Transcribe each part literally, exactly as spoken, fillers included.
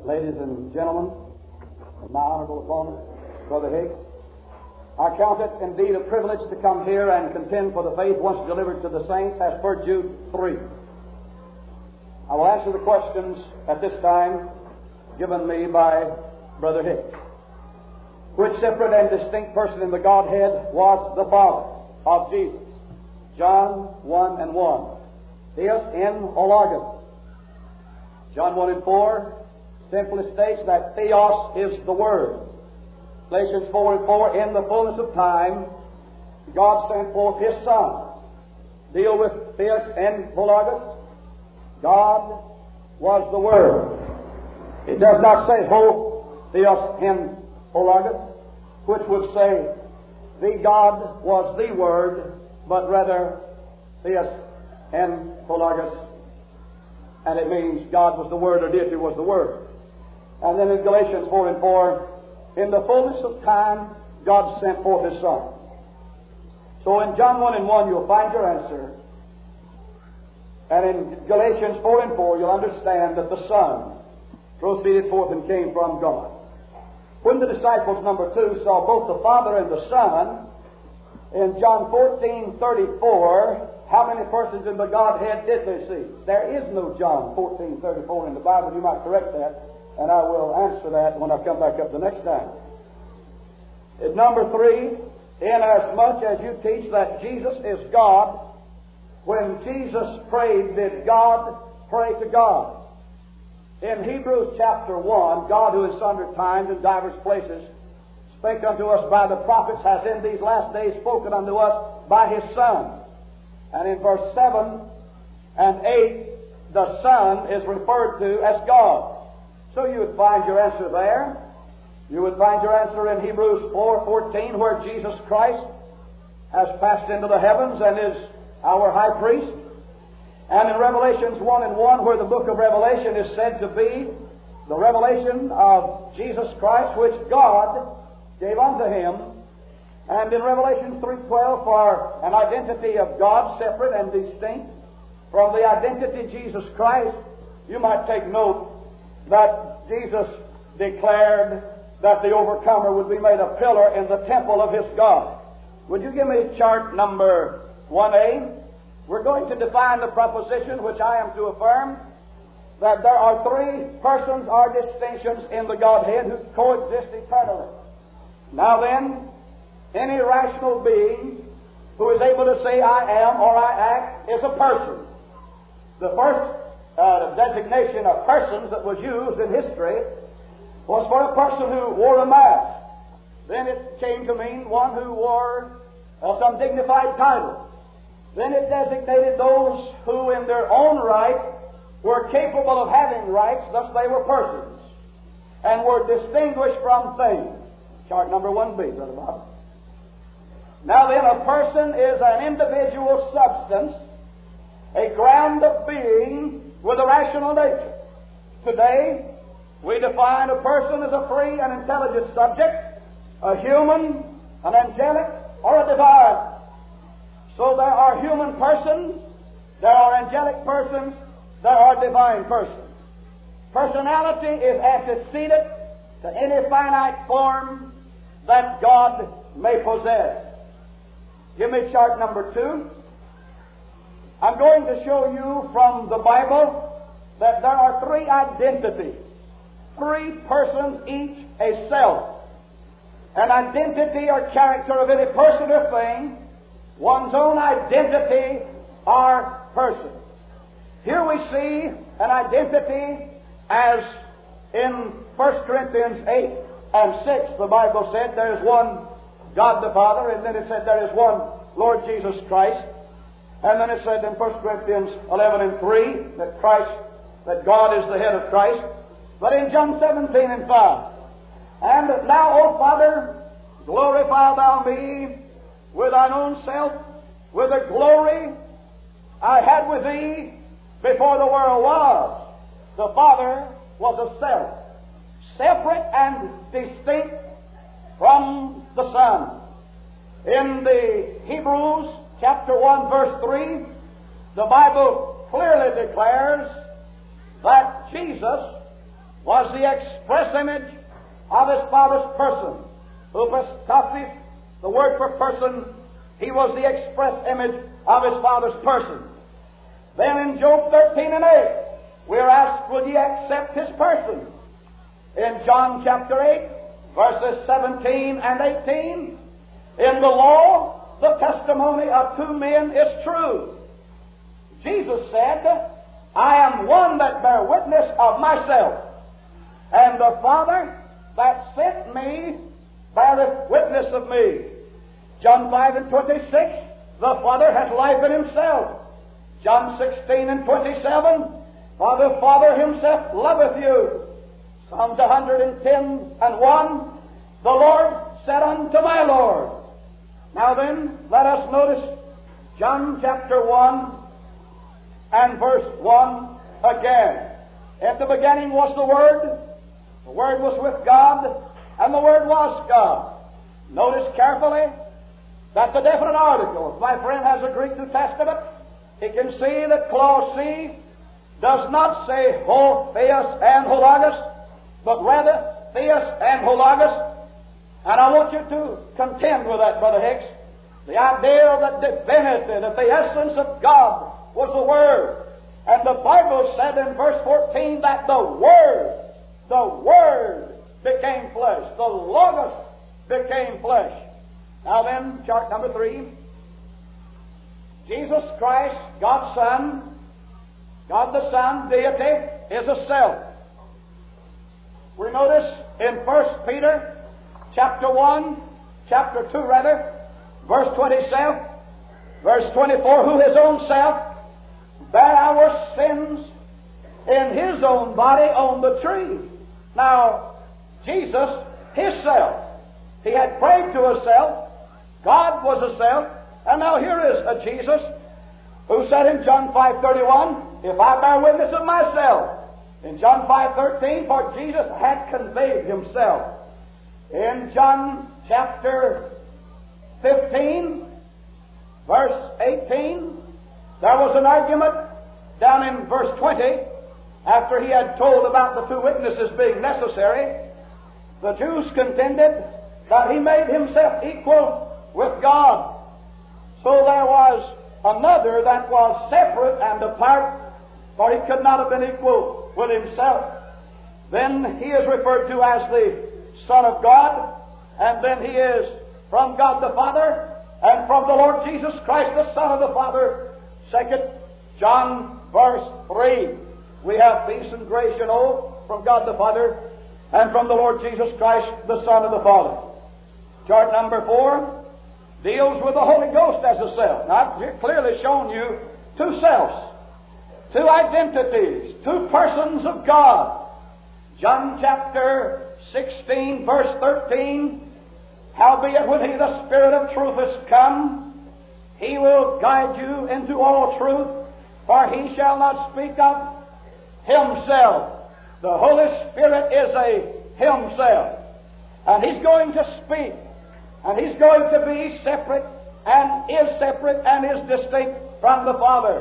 Ladies and gentlemen, my honorable opponent, Brother Higgs, I count it indeed a privilege to come here and contend for the faith once delivered to the saints as per Jude three. I will answer the questions at this time given me by Brother Higgs. Which separate and distinct person in the Godhead was the Father of Jesus? John one and one. Theos in Ologos. John one and four simply states that Theos is the Word. Galatians four and four, in the fullness of time, God sent forth His Son. Deal with Theos in Ologos. God was the Word. It does not say Ho Theos in Ologos, which would say the God was the Word, but rather Theos in Ologos, and it means God was the Word or deity was the Word. And then in Galatians four and four, in the fullness of time, God sent forth His Son. So in John one and one, you'll find your answer. And in Galatians four and four, you'll understand that the Son proceeded forth and came from God. When the disciples, number two, saw both the Father and the Son, in John fourteen thirty-four, how many persons in the Godhead did they see? There is no John fourteen thirty-four in the Bible. You might correct that, and I will answer that when I come back up the next time. At number three, inasmuch as you teach that Jesus is God, when Jesus prayed, did God pray to God? In Hebrews chapter one, God, who in sundry times and divers places spake unto us by the prophets, has in these last days spoken unto us by His Son. And in verse seven and eight, the Son is referred to as God. So you would find your answer there. You would find your answer in Hebrews four fourteen, where Jesus Christ has passed into the heavens and is our high priest. And in Revelations one and one, where the book of Revelation is said to be the revelation of Jesus Christ, which God gave unto Him. And in Revelation three twelve, for an identity of God separate and distinct from the identity of Jesus Christ, you might take note that Jesus declared that the overcomer would be made a pillar in the temple of his God. Would you give me chart number one A? We're going to define the proposition which I am to affirm, that there are three persons or distinctions in the Godhead who coexist eternally. Now then, any rational being who is able to say I am or I act is a person. The first uh, designation of persons that was used in history was for a person who wore a mask. Then it came to mean one who wore uh, some dignified title. Then it designated those who in their own right were capable of having rights, thus they were persons, and were distinguished from things. Chart number one B, Brother Bob. Now then, a person is an individual substance, a ground of being with a rational nature. Today, we define a person as a free and intelligent subject, a human, an angelic, or a divine. So there are human persons, there are angelic persons, there are divine persons. Personality is antecedent to any finite form that God may possess. Give me chart number two. I'm going to show you from the Bible that there are three identities. Three persons, each a self. An identity or character of any person or thing, one's own identity or person. Here we see an identity as in First Corinthians eight and six, the Bible said there is one God the Father, and then it said there is one Lord Jesus Christ. And then it said in First Corinthians eleven and three that Christ, that God is the head of Christ. But in John seventeen and five, and now, O Father, glorify Thou me with Thine own self, with the glory I had with Thee before the world was. The Father was a self, separate and distinct from the Son. In the Hebrews chapter one verse three, the Bible clearly declares that Jesus was the express image of His Father's person. Hypostasis, the word for person, He was the express image of His Father's person. Then in Job thirteen and eight, we are asked, will ye accept His person? In John chapter eight, verses seventeen and eighteen, in the law, the testimony of two men is true. Jesus said, I am one that bear witness of myself, and the Father that sent me beareth witness of me. John five and twenty-six, the Father hath life in Himself. John sixteen and twenty-seven, for the Father Himself loveth you. Psalms one hundred ten and one, the Lord said unto my Lord. Now then, let us notice John chapter one and verse one again. At the beginning was the Word, the Word was with God, and the Word was God. Notice carefully that the definite article, if my friend has a Greek New Testament, he can see that clause C does not say ho, theos, and hologos, but rather theos and hologos. And I want you to contend with that, Brother Hicks. The idea of the divinity, that the essence of God was the Word. And the Bible said in verse fourteen that the Word, the Word became flesh. The Logos became flesh. Now then, chart number three. Jesus Christ, God's Son, God the Son, deity, is a self. We notice in First Peter chapter one, chapter two rather, verse twenty-seven, verse twenty-four, who His own self bare our sins in His own body on the tree. Now, Jesus, His self, He had prayed to Himself, God was a self, and now here is a Jesus who said in John five thirty-one, if I bear witness of myself. In John five thirteen, for Jesus had conveyed Himself. In John chapter fifteen, verse eighteen, there was an argument down in verse twenty, after He had told about the two witnesses being necessary. The Jews contended that He made Himself equal with God. So there was another that was separate and apart, for He could not have been equal with Himself. Then He is referred to as the Son of God, and then He is from God the Father, and from the Lord Jesus Christ, the Son of the Father. Second John verse three. We have peace and grace, you know, from God the Father, and from the Lord Jesus Christ, the Son of the Father. Chart number four deals with the Holy Ghost as a self. Now, I've clearly shown you two selves, two identities, two persons of God. John chapter sixteen, verse thirteen, howbeit when He, the Spirit of truth, is come, He will guide you into all truth, for He shall not speak of Himself. The Holy Spirit is a Himself, and He's going to speak, and He's going to be separate, and is separate, and is distinct from the Father.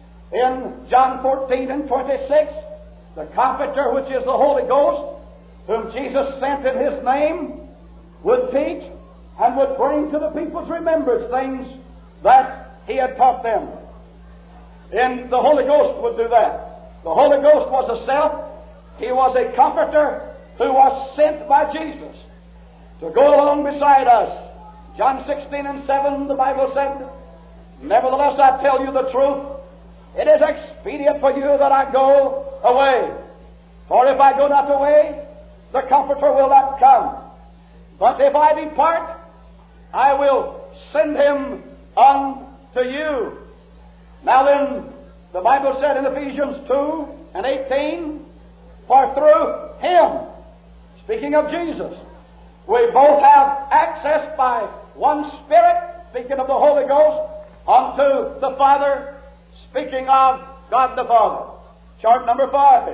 In John fourteen and twenty-six, the Comforter, which is the Holy Ghost, whom Jesus sent in His name, would teach and would bring to the people's remembrance things that He had taught them. And the Holy Ghost would do that. The Holy Ghost was a self. He was a Comforter who was sent by Jesus to go along beside us. John sixteen and seven, the Bible said, nevertheless I tell you the truth, it is expedient for you that I go away. For if I go not away, the Comforter will not come. But if I depart, I will send Him unto you. Now then, the Bible said in Ephesians two and eighteen, for through Him, speaking of Jesus, we both have access by one Spirit, speaking of the Holy Ghost, unto the Father, speaking of God the Father. Chart number five.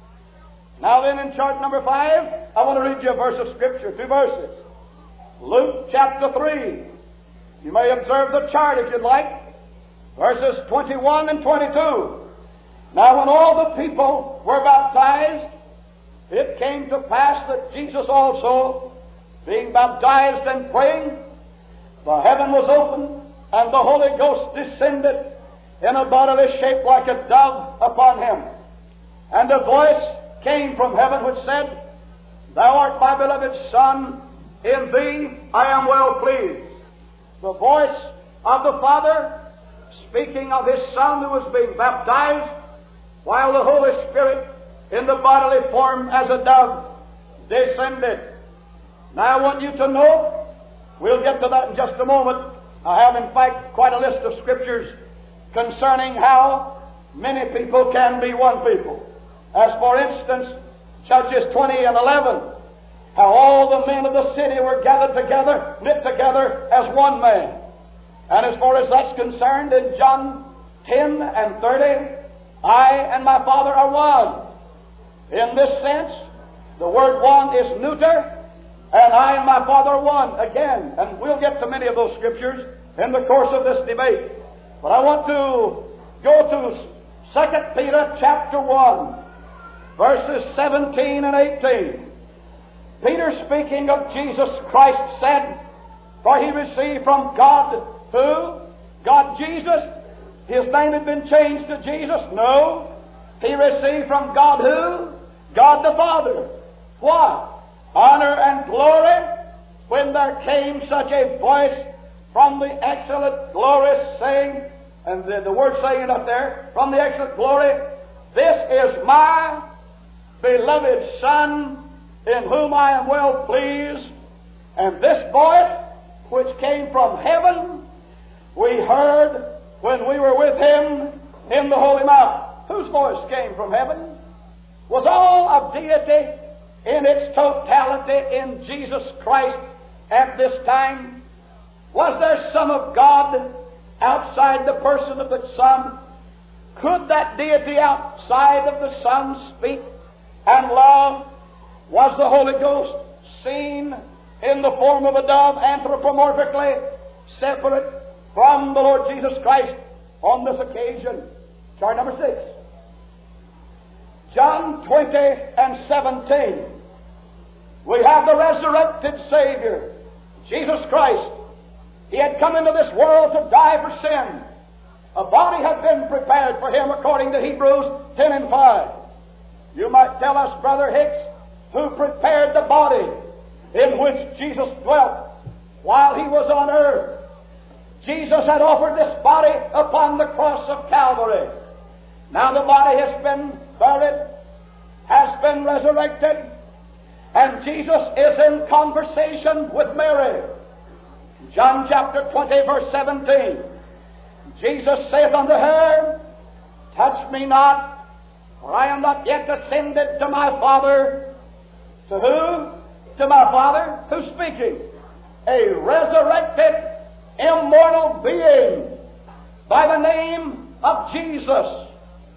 Now then, in chart number five, I want to read you a verse of Scripture, two verses. Luke chapter three. You may observe the chart if you'd like. Verses twenty-one and twenty-two. Now when all the people were baptized it came to pass that Jesus also, being baptized and praying, the heaven was opened, and the Holy Ghost descended in a bodily shape like a dove upon him. And a voice came from heaven which said, Thou art my beloved Son, in thee I am well pleased. The voice of the Father speaking of His Son who was being baptized, while the Holy Spirit in the bodily form as a dove descended. Now I want you to know, we'll get to that in just a moment. I have in fact quite a list of scriptures concerning how many people can be one people. As for instance, Judges twenty and eleven, how all the men of the city were gathered together, knit together as one man. And as far as that's concerned, in John ten and thirty, I and my Father are one. In this sense, the word one is neuter, and I and my Father are one again. And we'll get to many of those scriptures in the course of this debate. But I want to go to Second Peter chapter one, verses seventeen and eighteen. Peter, speaking of Jesus Christ, said, For he received from God, who? God Jesus? His name had been changed to Jesus? No. He received from God, who? God the Father. What? Honor and glory, when there came such a voice from the excellent glory, saying, and the, the word saying up there, from the excellent glory, This is my beloved Son, in whom I am well pleased. And this voice, which came from heaven, we heard when we were with Him in the Holy Mount. Whose voice came from heaven? Was all of deity in its totality in Jesus Christ at this time? Was there some of God outside the person of the Son? Could that deity outside of the Son speak and love? Was the Holy Ghost seen in the form of a dove, anthropomorphically separate from the Lord Jesus Christ on this occasion? Chart number six. John twenty and seventeen. We have the resurrected Savior, Jesus Christ. He had come into this world to die for sin. A body had been prepared for Him according to Hebrews ten and five. You might tell us, Brother Hicks, who prepared the body in which Jesus dwelt while He was on earth. Jesus had offered this body upon the cross of Calvary. Now the body has been buried, has been resurrected, and Jesus is in conversation with Mary. John chapter twenty, verse seventeen. Jesus saith unto her, Touch me not, for I am not yet ascended to my Father. To who? To my Father. Who's speaking? A resurrected, immortal being by the name of Jesus.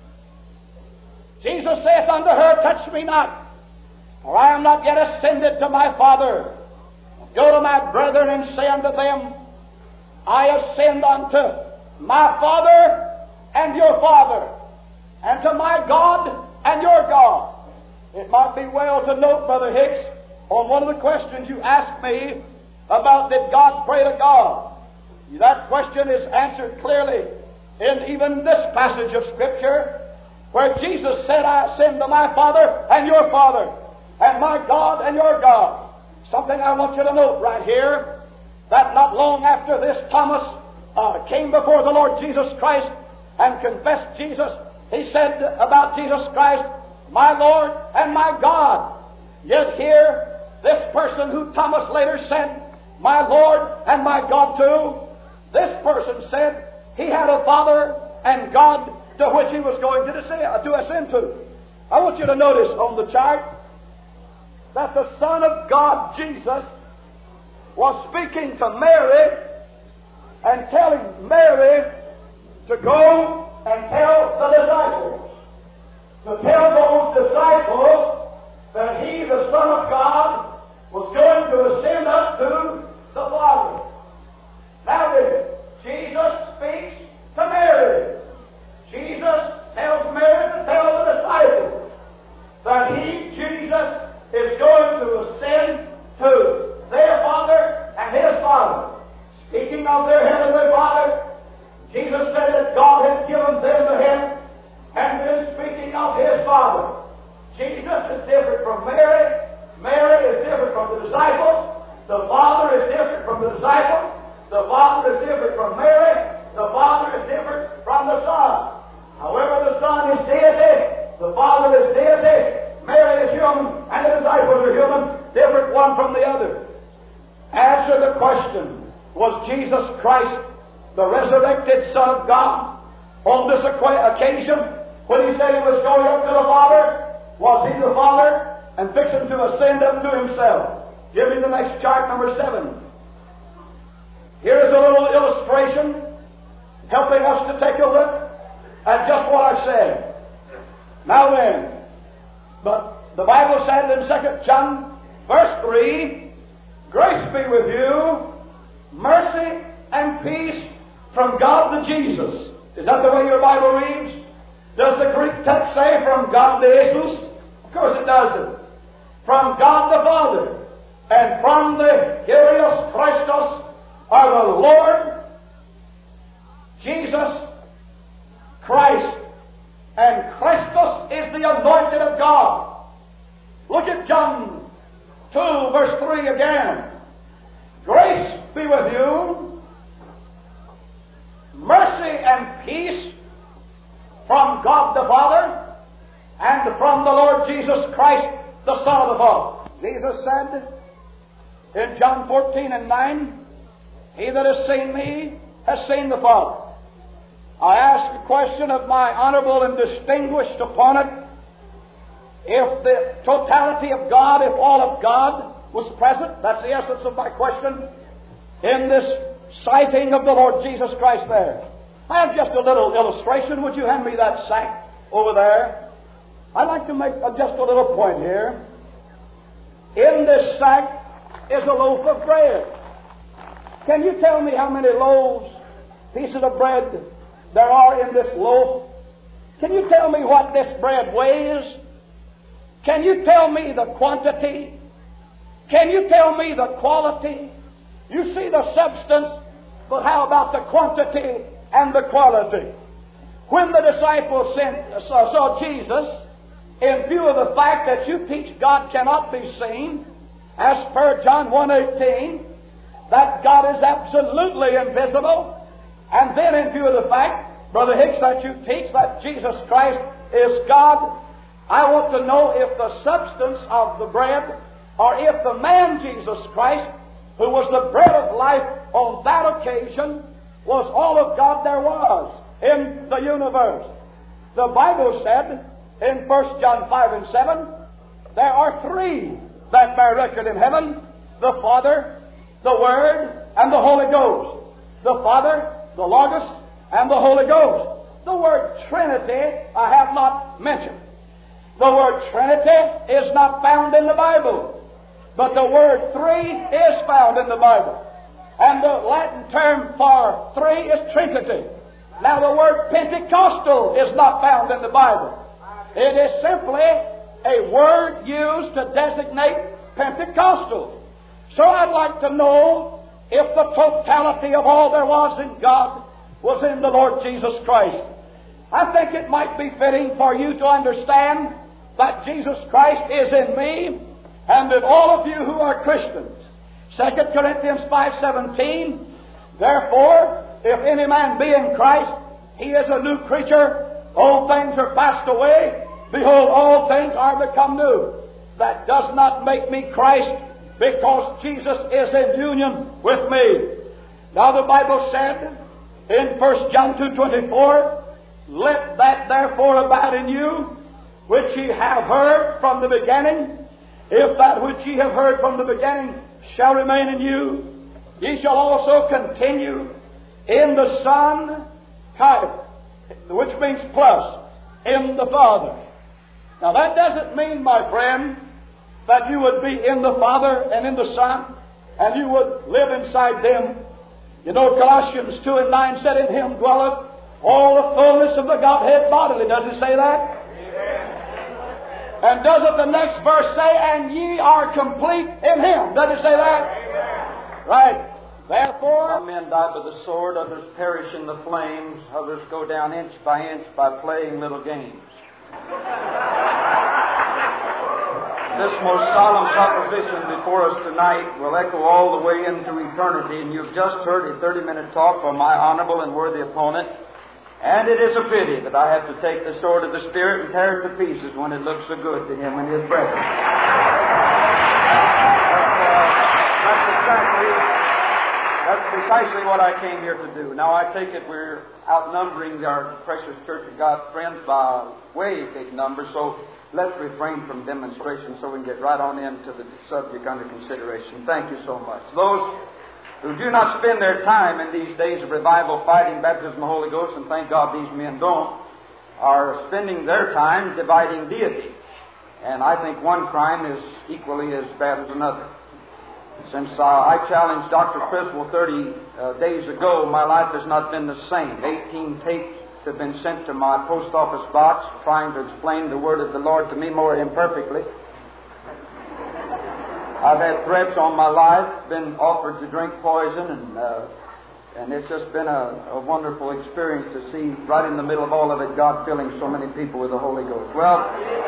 Jesus saith unto her, Touch me not, for I am not yet ascended to my Father. Go to my brethren and say unto them, I ascend unto my Father and your Father, and to my God and your God. It might be well to note, Brother Hicks, on one of the questions you asked me about did God pray to God. That question is answered clearly in even this passage of Scripture, where Jesus said, I ascend to my Father and your Father, and my God and your God. Something I want you to note right here, that not long after this, Thomas uh, came before the Lord Jesus Christ and confessed Jesus. He said about Jesus Christ, my Lord and my God. Yet here, this person who Thomas later said, my Lord and my God too, this person said he had a Father and God to which he was going to descend, to ascend to. I want you to notice on the chart that the Son of God, Jesus, was speaking to Mary and telling Mary to go and tell the disciples, to tell those disciples that He, the Son of God, was going to ascend up to the Father. Now then, Jesus speaks to Mary. Jesus tells Mary to tell the disciples that He, Jesus, answer the question, was Jesus Christ the resurrected Son of God on this occasion when He said He was going up to the Father? Was He the Father and fixing to ascend up to Himself? Give me the next chart, number seven. Here is a little illustration helping us to take a look at just what I said. Now then, but the Bible said in Second John, verse three, grace be with you, mercy and peace from God to Jesus. Is that the way your Bible reads? Does the Greek text say from God to Jesus? Of course it doesn't. From God the Father and from the Kyrios Christos, or the Lord Jesus Christ. And Christos is the anointed of God. Look at John two, verse three again. Grace be with you, mercy and peace from God the Father and from the Lord Jesus Christ, the Son of the Father. Jesus said in John fourteen and nine, He that has seen me has seen the Father. I ask a question of my honorable and distinguished opponent. If the totality of God, if all of God was present, that's the essence of my question, in this sighting of the Lord Jesus Christ there. I have just a little illustration. Would you hand me that sack over there? I'd like to make just a little point here. In this sack is a loaf of bread. Can you tell me how many loaves, pieces of bread, there are in this loaf? Can you tell me what this bread weighs? Can you tell me the quantity? Can you tell me the quality? You see the substance, but how about the quantity and the quality? When the disciples sent, saw, saw Jesus, in view of the fact that you teach God cannot be seen, as per John one eighteen, that God is absolutely invisible, and then in view of the fact, Brother Hicks, that you teach that Jesus Christ is God, I want to know if the substance of the bread, or if the man Jesus Christ, who was the bread of life on that occasion, was all of God there was in the universe. The Bible said in First John five and seven, there are three that bear record in heaven, the Father, the Word, and the Holy Ghost. The Father, the Logos, and the Holy Ghost. The word Trinity I have not mentioned. The word Trinity is not found in the Bible, but the word three is found in the Bible. And the Latin term for three is Trinity. Now the word Pentecostal is not found in the Bible. It is simply a word used to designate Pentecostal. So I'd like to know if the totality of all there was in God was in the Lord Jesus Christ. I think it might be fitting for you to understand that Jesus Christ is in me and in all of you who are Christians. Second Corinthians five seventeen, therefore, if any man be in Christ, he is a new creature. Old things are passed away. Behold, all things are become new. That does not make me Christ, because Jesus is in union with me. Now the Bible said in First John two twenty-four, let that therefore abide in you, which ye have heard from the beginning. If that which ye have heard from the beginning shall remain in you, ye shall also continue in the Son, which means plus, in the Father. Now that doesn't mean, my friend, that you would be in the Father and in the Son, and you would live inside them. You know, Colossians two and nine said, in Him dwelleth all the fullness of the Godhead bodily. Does it say that? Amen. And doesn't the next verse say, and ye are complete in Him? Does it say that? Amen. Right. Therefore, some men die by the sword, others perish in the flames, others go down inch by inch by playing little games. This most solemn proposition before us tonight will echo all the way into eternity, and you've just heard a thirty-minute talk from my honorable and worthy opponent. And it is a pity that I have to take the sword of the Spirit and tear it to pieces when it looks so good to him and his brethren. But, uh, that's exactly precisely what I came here to do. Now, I take it we're outnumbering our precious Church of God friends by a way big number, so let's refrain from demonstration so we can get right on into the subject under consideration. Thank you so much. Those who do not spend their time in these days of revival fighting baptism of the Holy Ghost, and thank God these men don't, are spending their time dividing deity. And I think one crime is equally as bad as another. Since uh, I challenged Doctor Criswell thirty uh, days ago, my life has not been the same. eighteen tapes have been sent to my post office box trying to explain the word of the Lord to me more imperfectly. I've had threats on my life, been offered to drink poison, and uh, and it's just been a, a wonderful experience to see right in the middle of all of it God filling so many people with the Holy Ghost. Well,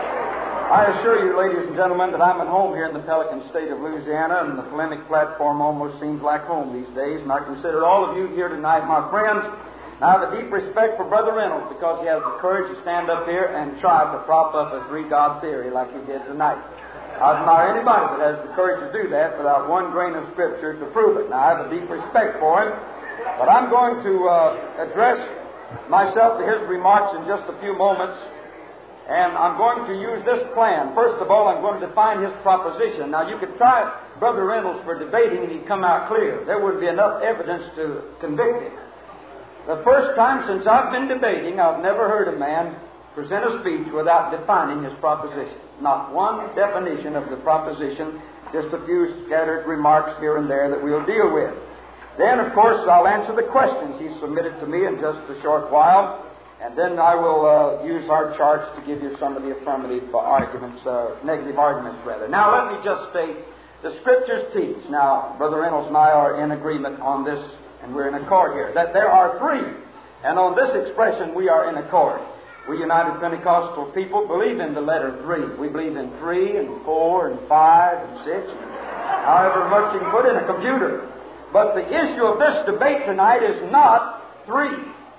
I assure you, ladies and gentlemen, that I'm at home here in the Pelican State of Louisiana, and the polemic platform almost seems like home these days, and I consider all of you here tonight my friends. And I have a deep respect for Brother Reynolds because he has the courage to stand up here and try to prop up a three-God theory like he did tonight. I admire anybody that has the courage to do that without one grain of Scripture to prove it. Now, I have a deep respect for him, but I'm going to uh, address myself to his remarks in just a few moments. And I'm going to use this plan. First of all, I'm going to define his proposition. Now, you could try Brother Reynolds for debating and he'd come out clear. There would be enough evidence to convict him. The first time since I've been debating, I've never heard a man present a speech without defining his proposition. Not one definition of the proposition, just a few scattered remarks here and there that we'll deal with. Then, of course, I'll answer the questions he submitted to me in just a short while. And then I will uh, use our charts to give you some of the affirmative arguments, uh, negative arguments rather. Now let me just state, the Scriptures teach, now Brother Reynolds and I are in agreement on this, and we're in accord here, that there are three. And on this expression we are in accord. We United Pentecostal people believe in the letter three. We believe in three and four and five and six, however much you can put in a computer. But the issue of this debate tonight is not three.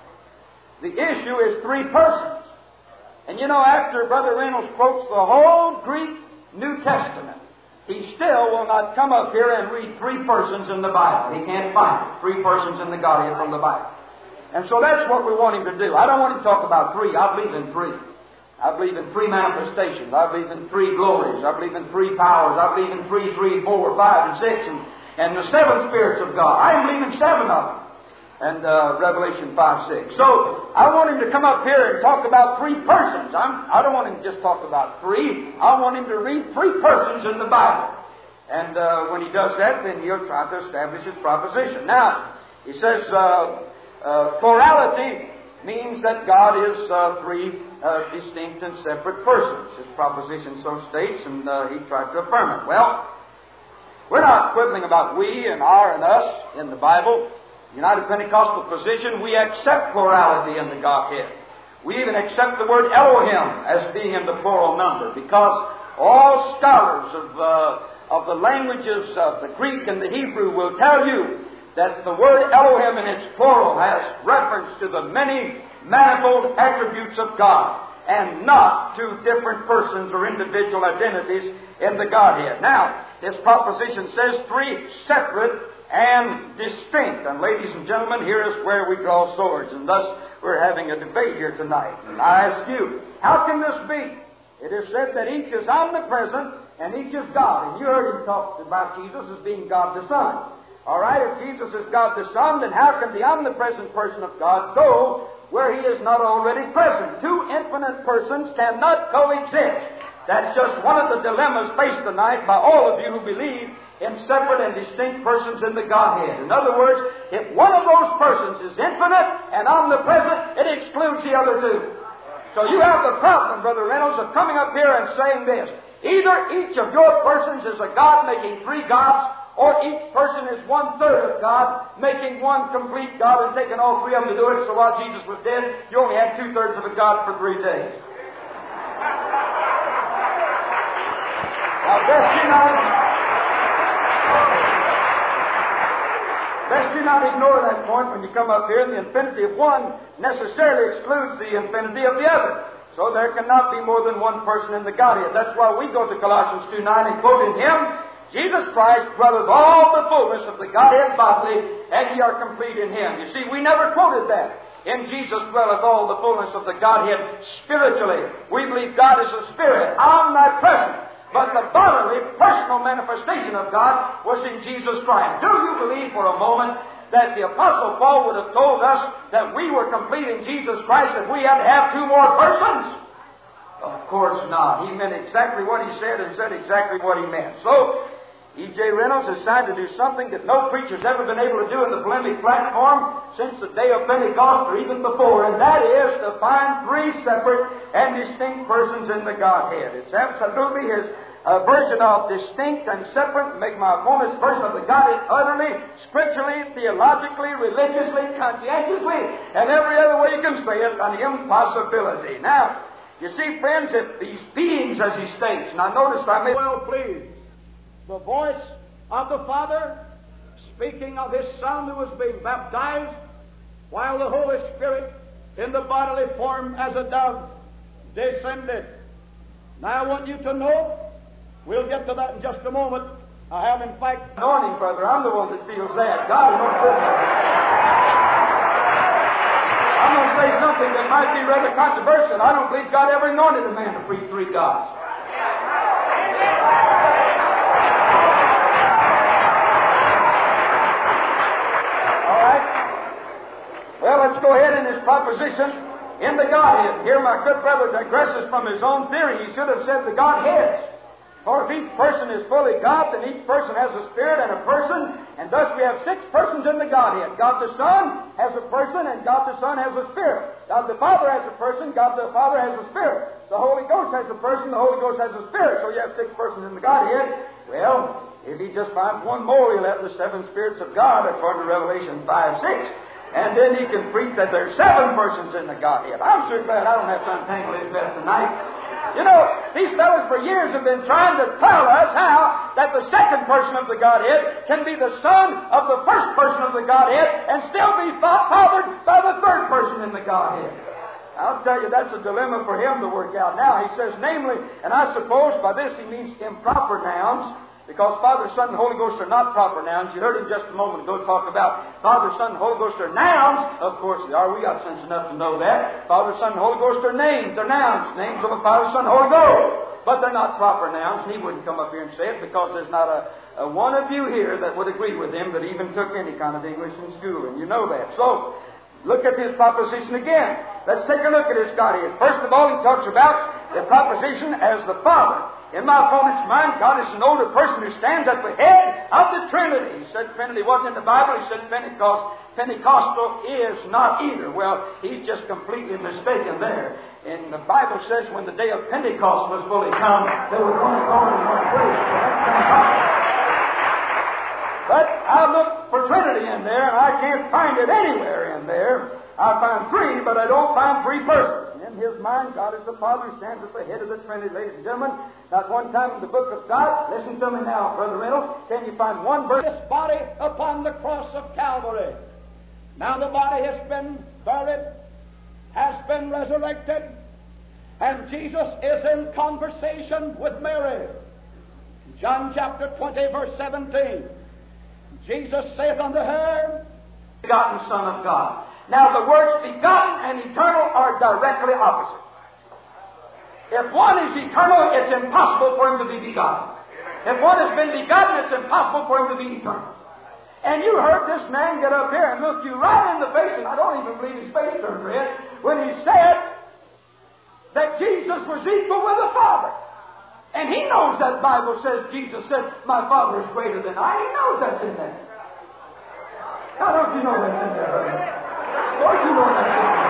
The issue is three persons. And you know, after Brother Reynolds quotes the whole Greek New Testament, he still will not come up here and read three persons in the Bible. He can't find it. Three persons in the Godhead from the Bible. And so that's what we want him to do. I don't want him to talk about three. I believe in three. I believe in three manifestations. I believe in three glories. I believe in three powers. I believe in three, three, four, five, and six, and, and the seven spirits of God. I believe in seven of them. And uh, Revelation five, six. So, I want him to come up here and talk about three persons. I'm, I don't want him to just talk about three. I want him to read three persons in the Bible. And uh, when he does that, then he'll try to establish his proposition. Now, he says uh, uh, plurality means that God is uh, three uh, distinct and separate persons. His proposition so states, and uh, he tried to affirm it. Well, we're not quibbling about we and our and us in the Bible. United Pentecostal position, we accept plurality in the Godhead. We even accept the word Elohim as being in the plural number, because all scholars of, uh, of the languages of the Greek and the Hebrew will tell you that the word Elohim in its plural has reference to the many manifold attributes of God, and not to different persons or individual identities in the Godhead. Now, his proposition says three separate and distinct. And ladies and gentlemen, here is where we draw swords, and thus we're having a debate here tonight. And I ask you, how can this be? It is said that each is omnipresent and each is God. And you heard him talk about Jesus as being God the Son. All right, if Jesus is God the Son, then how can the omnipresent person of God go where He is not already present? Two infinite persons cannot coexist. That's just one of the dilemmas faced tonight by all of you who believe in separate and distinct persons in the Godhead. In other words, if one of those persons is infinite and omnipresent, it excludes the other two. So you have the problem, Brother Reynolds, of coming up here and saying this. Either each of your persons is a God making three gods, or each person is one-third of God making one complete God and taking all three of them to do it. So while Jesus was dead, you only had two-thirds of a God for three days. Now, best you not, best you not ignore that point when you come up here. The infinity of one necessarily excludes the infinity of the other. So there cannot be more than one person in the Godhead. That's why we go to Colossians two nine and quote in Him Jesus Christ dwelleth all the fullness of the Godhead bodily, and ye are complete in Him. You see, we never quoted that. In Jesus dwelleth all the fullness of the Godhead spiritually. We believe God is a spirit, omnipresent. But the bodily, personal manifestation of God was in Jesus Christ. Do you believe for a moment that the Apostle Paul would have told us that we were complete in Jesus Christ if we had to have two more persons? Of course not. He meant exactly what he said and said exactly what he meant. So, E J Reynolds has tried to do something that no preacher's ever been able to do in the polemic platform since the day of Pentecost or even before, and that is to find three separate and distinct persons in the Godhead. It's absolutely his uh, version of distinct and separate, make my opponent's version of the Godhead utterly, scripturally, theologically, religiously, conscientiously, and every other way you can say it, an impossibility. Now, you see, friends, if these beings, as he states, and I noticed I made well pleased. The voice of the Father speaking of His Son who was being baptized, while the Holy Spirit in the bodily form as a dove descended. Now I want you to know, we'll get to that in just a moment. I have in fact anointing, brother. I'm the one that feels that. God anoints it. I'm going to say something that might be rather controversial. I don't believe God ever anointed a man to preach three gods. Well, let's go ahead in his proposition in the Godhead. Here my good brother digresses from his own theory. He should have said the Godheads. For if each person is fully God, then each person has a spirit and a person, and thus we have six persons in the Godhead. God the Son has a person, and God the Son has a spirit. God the Father has a person, God the Father has a spirit. The Holy Ghost has a person, the Holy Ghost has a spirit. So you have six persons in the Godhead. Well, if he just finds one more, he'll have the seven spirits of God, according to Revelation five six. And then he can preach that there's seven persons in the Godhead. I'm sure glad I don't have to untangle his mess tonight. You know, these fellows for years have been trying to tell us how that the second person of the Godhead can be the son of the first person of the Godhead and still be fathered by the third person in the Godhead. I'll tell you, that's a dilemma for him to work out. Now, he says, namely, and I suppose by this he means improper nouns, because Father, Son, and Holy Ghost are not proper nouns. You heard him just a moment ago talk about Father, Son, and Holy Ghost are nouns. Of course they are. We got sense enough to know that. Father, Son, and Holy Ghost are names. They're nouns. Names of the Father, Son, and Holy Ghost. But they're not proper nouns. And he wouldn't come up here and say it because there's not a, a one of you here that would agree with him that even took any kind of English in school. And you know that. So, look at his proposition again. Let's take a look at his Godhead. First of all, he talks about the proposition as the Father. In my opponent's mind, God is an older person who stands at the head of the Trinity. He said Trinity wasn't in the Bible. He said Pentecost. Pentecostal is not either. Well, he's just completely mistaken there. And the Bible says when the day of Pentecost was fully come, there was only God in one place. But I looked for Trinity in there, and I can't find it anywhere in there. I find three, but I don't find three persons. In his mind, God is the Father who stands at the head of the Trinity, ladies and gentlemen. Not one time in the book of God, listen to me now, Brother Reynolds, can you find one verse? This body upon the cross of Calvary. Now the body has been buried, has been resurrected, and Jesus is in conversation with Mary. John chapter twenty, verse seventeen. Jesus saith unto her, begotten Son of God. Now the words begotten and eternal are directly opposite. If one is eternal, it's impossible for him to be begotten. If one has been begotten, it's impossible for him to be eternal. And you heard this man get up here and look you right in the face, and I don't even believe his face turned red, when he said that Jesus was equal with the Father. And he knows that Bible says, Jesus said, my Father is greater than I. He knows that's in there. Now don't you know that's in there, brother? Don't you know that's in there?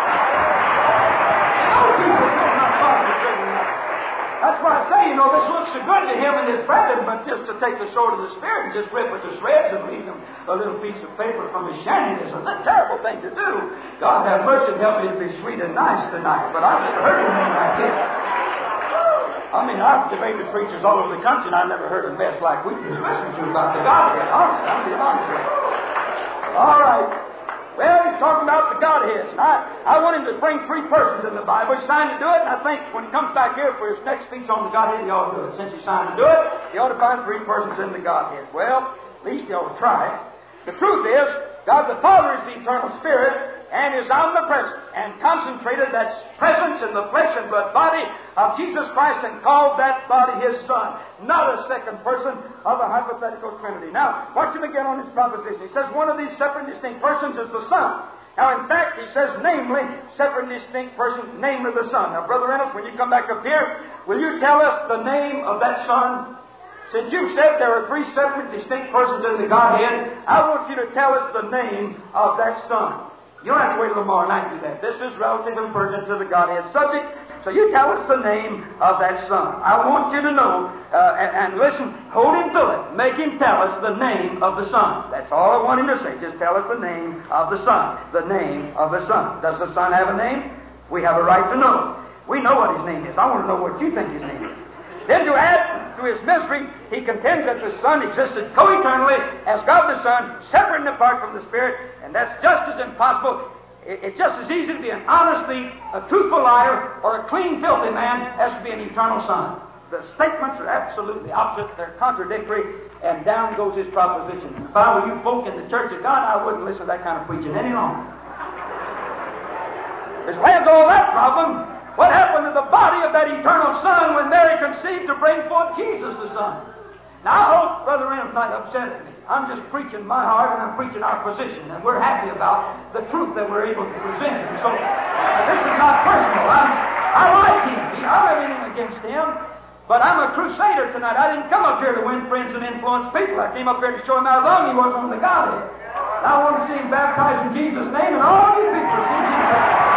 How Jesus knows my Father is greater than I. That's why I say, you know, this looks so good to him and his brethren, but just to take the sword of the Spirit and just rip it to shreds and leave him a little piece of paper from his shanty is a terrible thing to do. God have mercy and help me to be sweet and nice tonight, but I've never heard anything like this. I mean, I've debated preachers all over the country, and I've never heard a mess like we just listened to about the Godhead. Honestly, I'm being honest with you. All right. Well, he's talking about the Godhead. And I, I want him to bring three persons in the Bible. He's signed to do it, and I think when he comes back here for his next speech on the Godhead, he ought to do it. Since he's signed to do it, he ought to find three persons in the Godhead. Well, at least he ought to try it. The truth is, God the Father is the eternal Spirit and is omnipresent and concentrated that presence in the flesh and blood body of Jesus Christ and called that body His Son, not a second person of a hypothetical Trinity. Now, watch him again on his proposition. He says one of these separate distinct persons is the Son. Now, in fact, he says, namely, separate distinct persons, namely the Son. Now, Brother Reynolds, when you come back up here, will you tell us the name of that Son? Since you said there are three separate distinct persons in the Godhead, I want you to tell us the name of that Son. You don't have to wait till tomorrow night to do that. This is relative and pertinent to the Godhead subject. So you tell us the name of that Son. I want you to know, uh, and, and listen, hold him to it. Make him tell us the name of the Son. That's all I want him to say. Just tell us the name of the Son. The name of the Son. Does the Son have a name? We have a right to know. We know what His name is. I want to know what you think His name is. Then to add to his misery, he contends that the Son existed co-eternally as God the Son, separate and apart from the Spirit, and that's just as impossible. It's just as easy to be an honest thief, a truthful liar, or a clean, filthy man as to be an eternal Son. The statements are absolutely opposite. They're contradictory, and down goes his proposition. If I were you folk in the Church of God, I wouldn't listen to that kind of preaching any longer. As well as all that problem, what happened to the body of that eternal Son when Mary conceived to bring forth Jesus the Son? Now, I hope Brother Reynolds not upset at me. I'm just preaching my heart and I'm preaching our position, and we're happy about the truth that we're able to present. And so, uh, this is not personal. I'm, I like him. I don't have anything against him. But I'm a crusader tonight. I didn't come up here to win friends and influence people. I came up here to show him how wrong he was on the Godhead. I want to see him baptized in Jesus' name, and all you people see Jesus.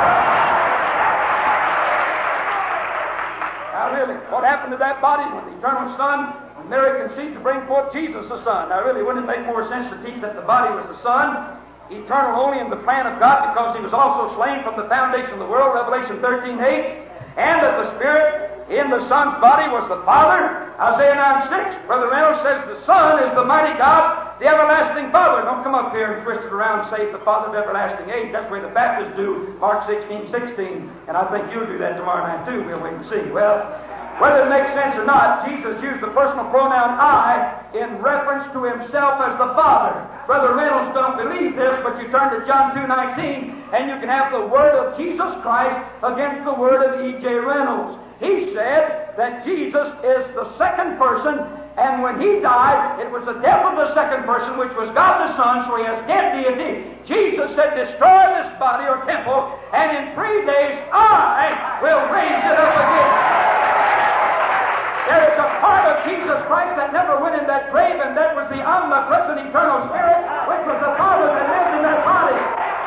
Now really, what happened to that body when the eternal Son, when Mary conceived to bring forth Jesus the Son? Now really, wouldn't it make more sense to teach that the body was the Son, eternal only in the plan of God, because He was also slain from the foundation of the world, Revelation thirteen eight, and that the Spirit in the Son's body was the Father, Isaiah nine six. Brother Reynolds says the Son is the mighty God, the everlasting Father. Don't come up here and twist it around and say it's the Father of everlasting age. That's the way the Baptists do, Mark sixteen sixteen. And I think you'll do that tomorrow night too. We'll wait and see. Well, whether it makes sense or not, Jesus used the personal pronoun I in reference to Himself as the Father. Brother Reynolds don't believe this, but you turn to John two nineteen, and you can have the word of Jesus Christ against the word of E J Reynolds. He said that Jesus is the second person, and when He died, it was the death of the second person, which was God the Son, so He has dead deity. Jesus said, destroy this body or temple, and in three days I will raise it up again. There is a part of Jesus Christ that never went in that grave, and that was the omnipresent eternal Spirit, which was the Father that lives in that body.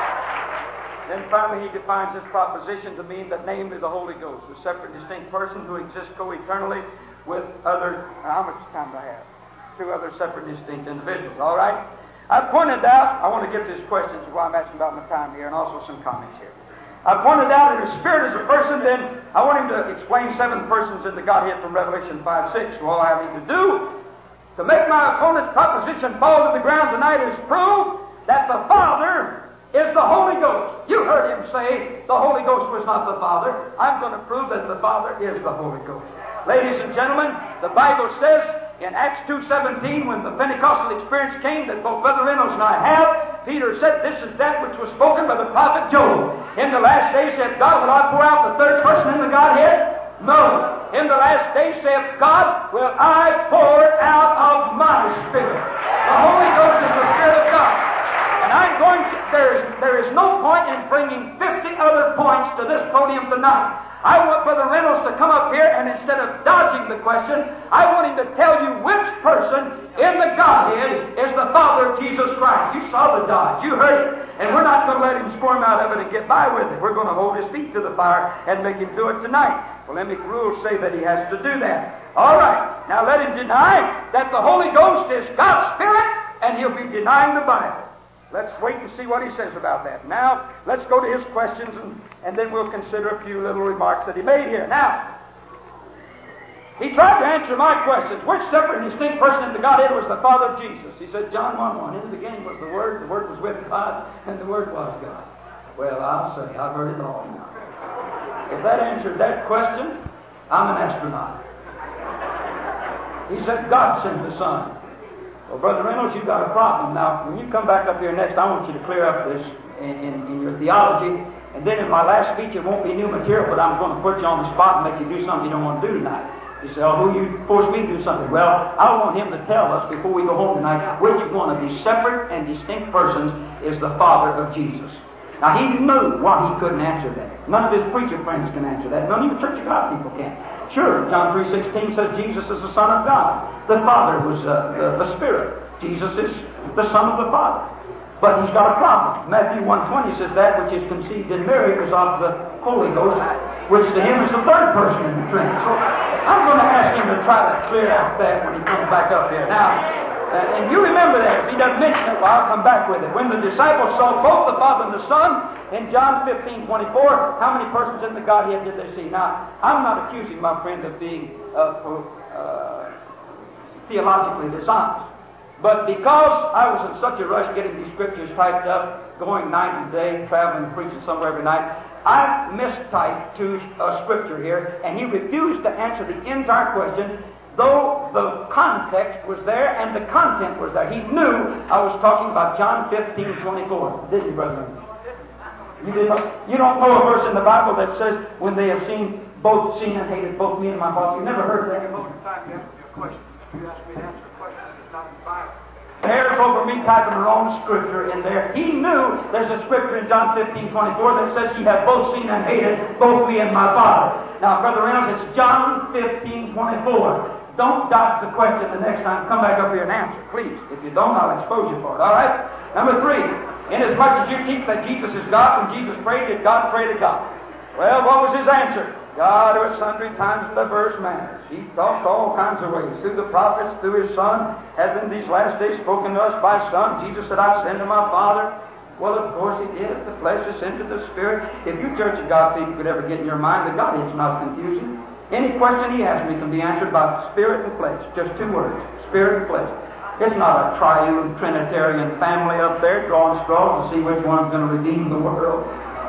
Then finally he defines this proposition to mean that namely the Holy Ghost, a separate distinct person who exists co-eternally with other, how much time do I have? Two other separate distinct individuals, all right? I pointed out, I want to get to his questions while I'm asking about my time here, and also some comments here. I pointed out that His Spirit is a person, then I want him to explain seven persons in the Godhead from Revelation five six. So all I need to do to make my opponent's proposition fall to the ground tonight is prove that the Father is the Holy Ghost. You heard him say the Holy Ghost was not the Father. I'm going to prove that the Father is the Holy Ghost. Ladies and gentlemen, the Bible says in Acts two seventeen, when the Pentecostal experience came that both Brother Reynolds and I have, Peter said, this is that which was spoken by the prophet Joel. In the last days saith God, will I pour out the third person in the Godhead? No. In the last days saith God, will I pour out of my Spirit. The Holy Ghost is the Spirit of God. And I'm going to, there is, there is no point in bringing fifty other points to this podium tonight. I want Brother Reynolds to come up here, and instead of dodging the question, I want him to tell you which person in the Godhead is the Father of Jesus Christ. You saw the dodge. You heard it. And we're not going to let him squirm out of it and get by with it. We're going to hold his feet to the fire and make him do it tonight. Well, Polemic rules say that he has to do that. All right. Now let him deny that the Holy Ghost is God's Spirit, and he'll be denying the Bible. Let's wait and see what he says about that. Now, let's go to his questions, and, and then we'll consider a few little remarks that he made here. Now, He tried to answer my questions. Which separate and distinct person in the Godhead was the Father of Jesus? He said, John one one, in the beginning was the Word, the Word was with God, and the Word was God. Well, I'll say, I've heard it all now. If that answered that question, I'm an astronaut. He said, God sent the Son. Well, Brother Reynolds, you've got a problem. Now, when you come back up here next, I want you to clear up this in, in, in your theology. And then in my last speech, it won't be new material, but I'm going to put you on the spot and make you do something you don't want to do tonight. You say, oh, who you force me to do something? Well, I want him to tell us before we go home tonight which one of these separate and distinct persons is the Father of Jesus. Now, he knew why he couldn't answer that. None of his preacher friends can answer that. None of the Church of God people can. Sure, John three sixteen says Jesus is the Son of God. The Father was uh, the, the Spirit. Jesus is the Son of the Father. But he's got a problem. Matthew one twenty says that which is conceived in Mary is of the Holy Ghost, which to him is the third person in the Trinity. So I'm going to ask him to try to clear out that when he comes back up here. Now, uh, and you remember that. If he doesn't mention it, well, I'll come back with it. When the disciples saw both the Father and the Son, in John fifteen twenty-four, how many persons in the Godhead did they see? Now, I'm not accusing my friend of being uh, uh, theologically dishonest. But because I was in such a rush getting these scriptures typed up, going night and day, traveling and preaching somewhere every night, I mistyped to a scripture here, and he refused to answer the entire question, though the context was there and the content was there. He knew I was talking about John fifteen twenty-four. Did you, brother? You, did not, you don't know a verse in the Bible that says, when they have seen, both seen and hated both me and my Father. You never heard that? You asked me to answer a question that's not in the Bible. There's over me typing the wrong scripture in there. He knew there's a scripture in John fifteen twenty-four that says ye have both seen and hated both me and my Father. Now, Brother Reynolds, it's John fifteen twenty-four. Don't dodge the question the next time. Come back up here and answer, please. If you don't, I'll expose you for it. All right? Number three, inasmuch as you teach that Jesus is God, when Jesus prayed, did God pray to God? Well, what was his answer? God, who at sundry times and diverse manners, he talked all kinds of ways. Through the prophets, through his Son, has in these last days spoken to us by Son. Jesus said, I send to my Father. Well, of course he did. The flesh is sent to the Spirit. If you Church of God people could ever get in your mind that God is not confusing, any question he asks me can be answered by spirit and flesh. Just two words, spirit and flesh. It's not a triune Trinitarian family up there drawing straws to see which one's going to redeem the world.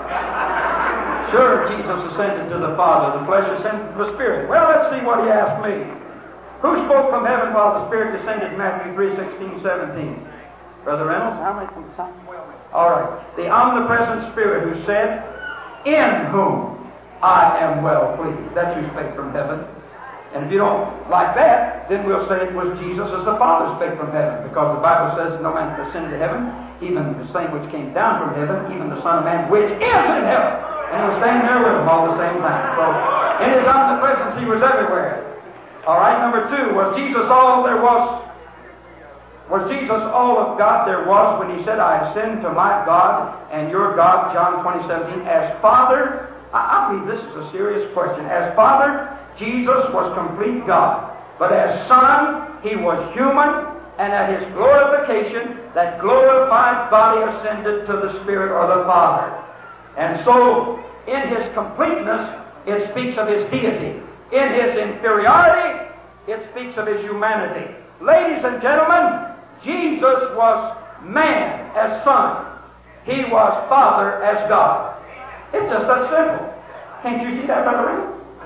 Sure, Jesus ascended to the Father. The flesh ascended to the Spirit. Well, let's see what he asked me. Who spoke from heaven while the Spirit descended? Matthew three sixteen, seventeen. Brother Reynolds, how many from the time? All right. The omnipresent Spirit who said, in whom I am well pleased. That's who spake from heaven. And if you don't like that, then we'll say it was Jesus as the Father spake from heaven. Because the Bible says, no man ascended to heaven, even the same which came down from heaven, even the Son of Man which is in heaven. And he was standing there with them all the same time. So, in his omnipresence, he was everywhere. All right, number two, was Jesus all there was? Was Jesus all of God there was when he said, I ascend to my God and your God, John twenty seventeen, as Father? I, I believe this is a serious question. As Father, Jesus was complete God. But as Son, he was human, and at his glorification, that glorified body ascended to the Spirit or the Father. And so, in his completeness, it speaks of his deity. In his inferiority, it speaks of his humanity. Ladies and gentlemen, Jesus was man as Son. He was Father as God. It's just that simple. Can't you see that, Brother Ray?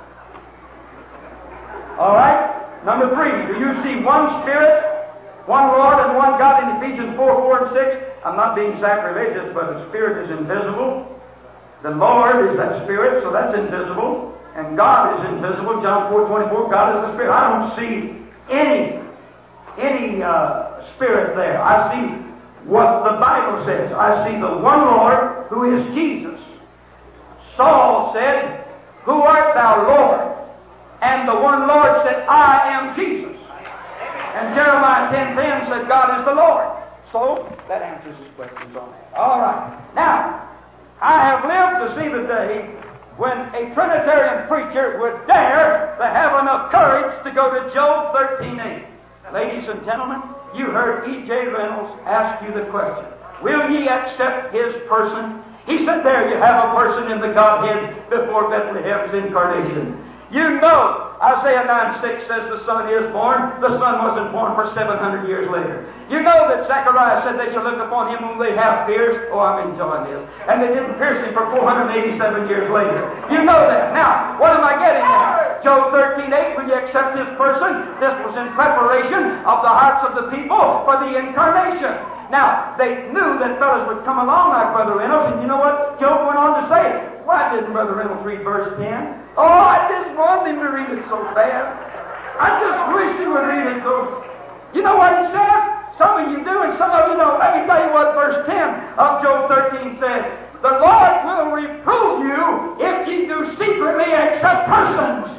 All right. Number three, do you see one Spirit, one Lord, and one God in Ephesians four, four, and six? I'm not being sacrilegious, but the Spirit is invisible. The Lord is that Spirit, so that's invisible. And God is invisible. John four, twenty-four, God is the Spirit. I don't see any, any uh, Spirit there. I see what the Bible says. I see the one Lord who is Jesus. Saul said, who art thou, Lord? And the one Lord said, I am Jesus. And Jeremiah ten ten said, God is the Lord. So, that answers his questions on that. All right. Now, I have lived to see the day when a Trinitarian preacher would dare to have enough courage to go to Job thirteen eight. Ladies and gentlemen, you heard E J Reynolds ask you the question, will ye accept his person? He said, there you have a person in the Godhead before Bethlehem's incarnation. You know, Isaiah nine six says the Son is born. The Son wasn't born for seven hundred years later. You know that Zechariah said they shall look upon Him whom they have pierced. Oh, I'm enjoying this. And they didn't pierce Him for four hundred eighty-seven years later. You know that. Now, what am I getting at? Job thirteen eight, will you accept this person? This was in preparation of the hearts of the people for the incarnation. Now, they knew that fellows would come along like Brother Reynolds, and you know what Job went on to say? Why didn't Brother Reynolds read verse ten? Oh, I didn't want him to read it so bad. I just wished he would read it so... You know what he says? Some of you do, and some of you don't. Let me tell you what verse ten of Job thirteen says. The Lord will reprove you if ye do secretly accept persons.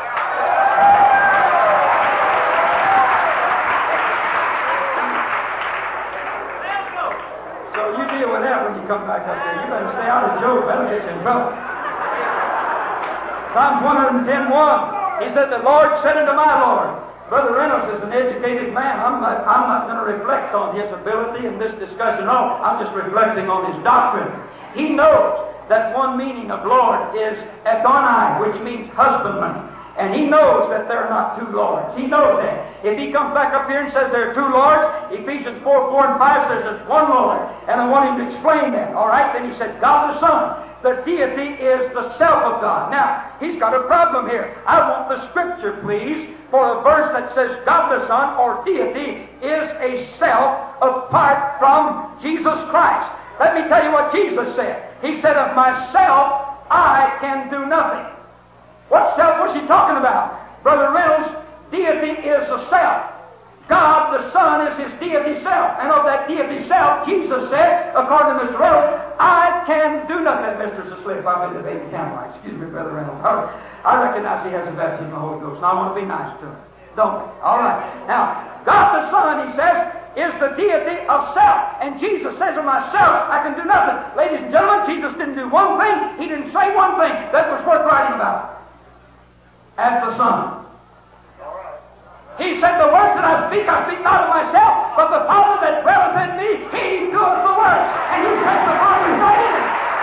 So you deal with that when you come back up there. You better stay out of Job. That'll get you in trouble. Psalms one ten one. He said, the Lord said unto my Lord. Brother Reynolds is an educated man. I'm not, I'm not going to reflect on his ability in this discussion. No, I'm just reflecting on his doctrine. He knows that one meaning of Lord is Adonai, which means husbandman. And he knows that there are not two Lords. He knows that. If he comes back up here and says there are two Lords, Ephesians four, four and five says there's one Lord. And I want him to explain that. All right? Then he said, God the Son. The deity is the self of God. Now, he's got a problem here. I want the scripture, please, for a verse that says God the Son, or deity, is a self apart from Jesus Christ. Let me tell you what Jesus said. He said, of myself, I can do nothing. What self was he talking about? Brother Reynolds, deity is a self. God the Son is His deity self. And of that deity self, Jesus said, according to Mister Reynolds, I can do nothing. Mister Slip, I'm in the baby camera. Excuse me, Brother Reynolds. All right. I recognize he has a baptism of the Holy Ghost, and I want to be nice to him. Don't we? All right. Now, God the Son, he says, is the deity of self. And Jesus says of myself, I can do nothing. Ladies and gentlemen, Jesus didn't do one thing. He didn't say one thing that was worth writing about. As the Son. He said, the words that I speak, I speak not of myself, but the Father that dwelleth in me, He doeth the works. And He says the Father is not in it.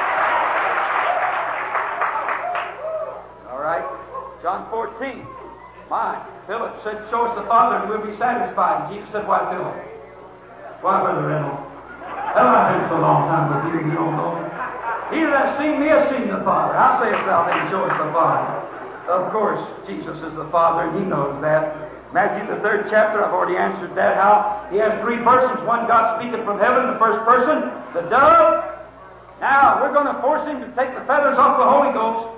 All right. John fourteen. My, Philip said, show us the Father and we'll be satisfied. And Jesus said, why, Philip? Why, Brother Reynolds? Well, I've been so long time with you, you don't know. He that has seen me has seen the Father. I say thou then show us the Father. Of course, Jesus is the Father, and He knows that. Matthew, the third chapter, I've already answered that, how He has three persons. One, God speaking from heaven, the first person, the dove. Now, we're going to force Him to take the feathers off the Holy Ghost.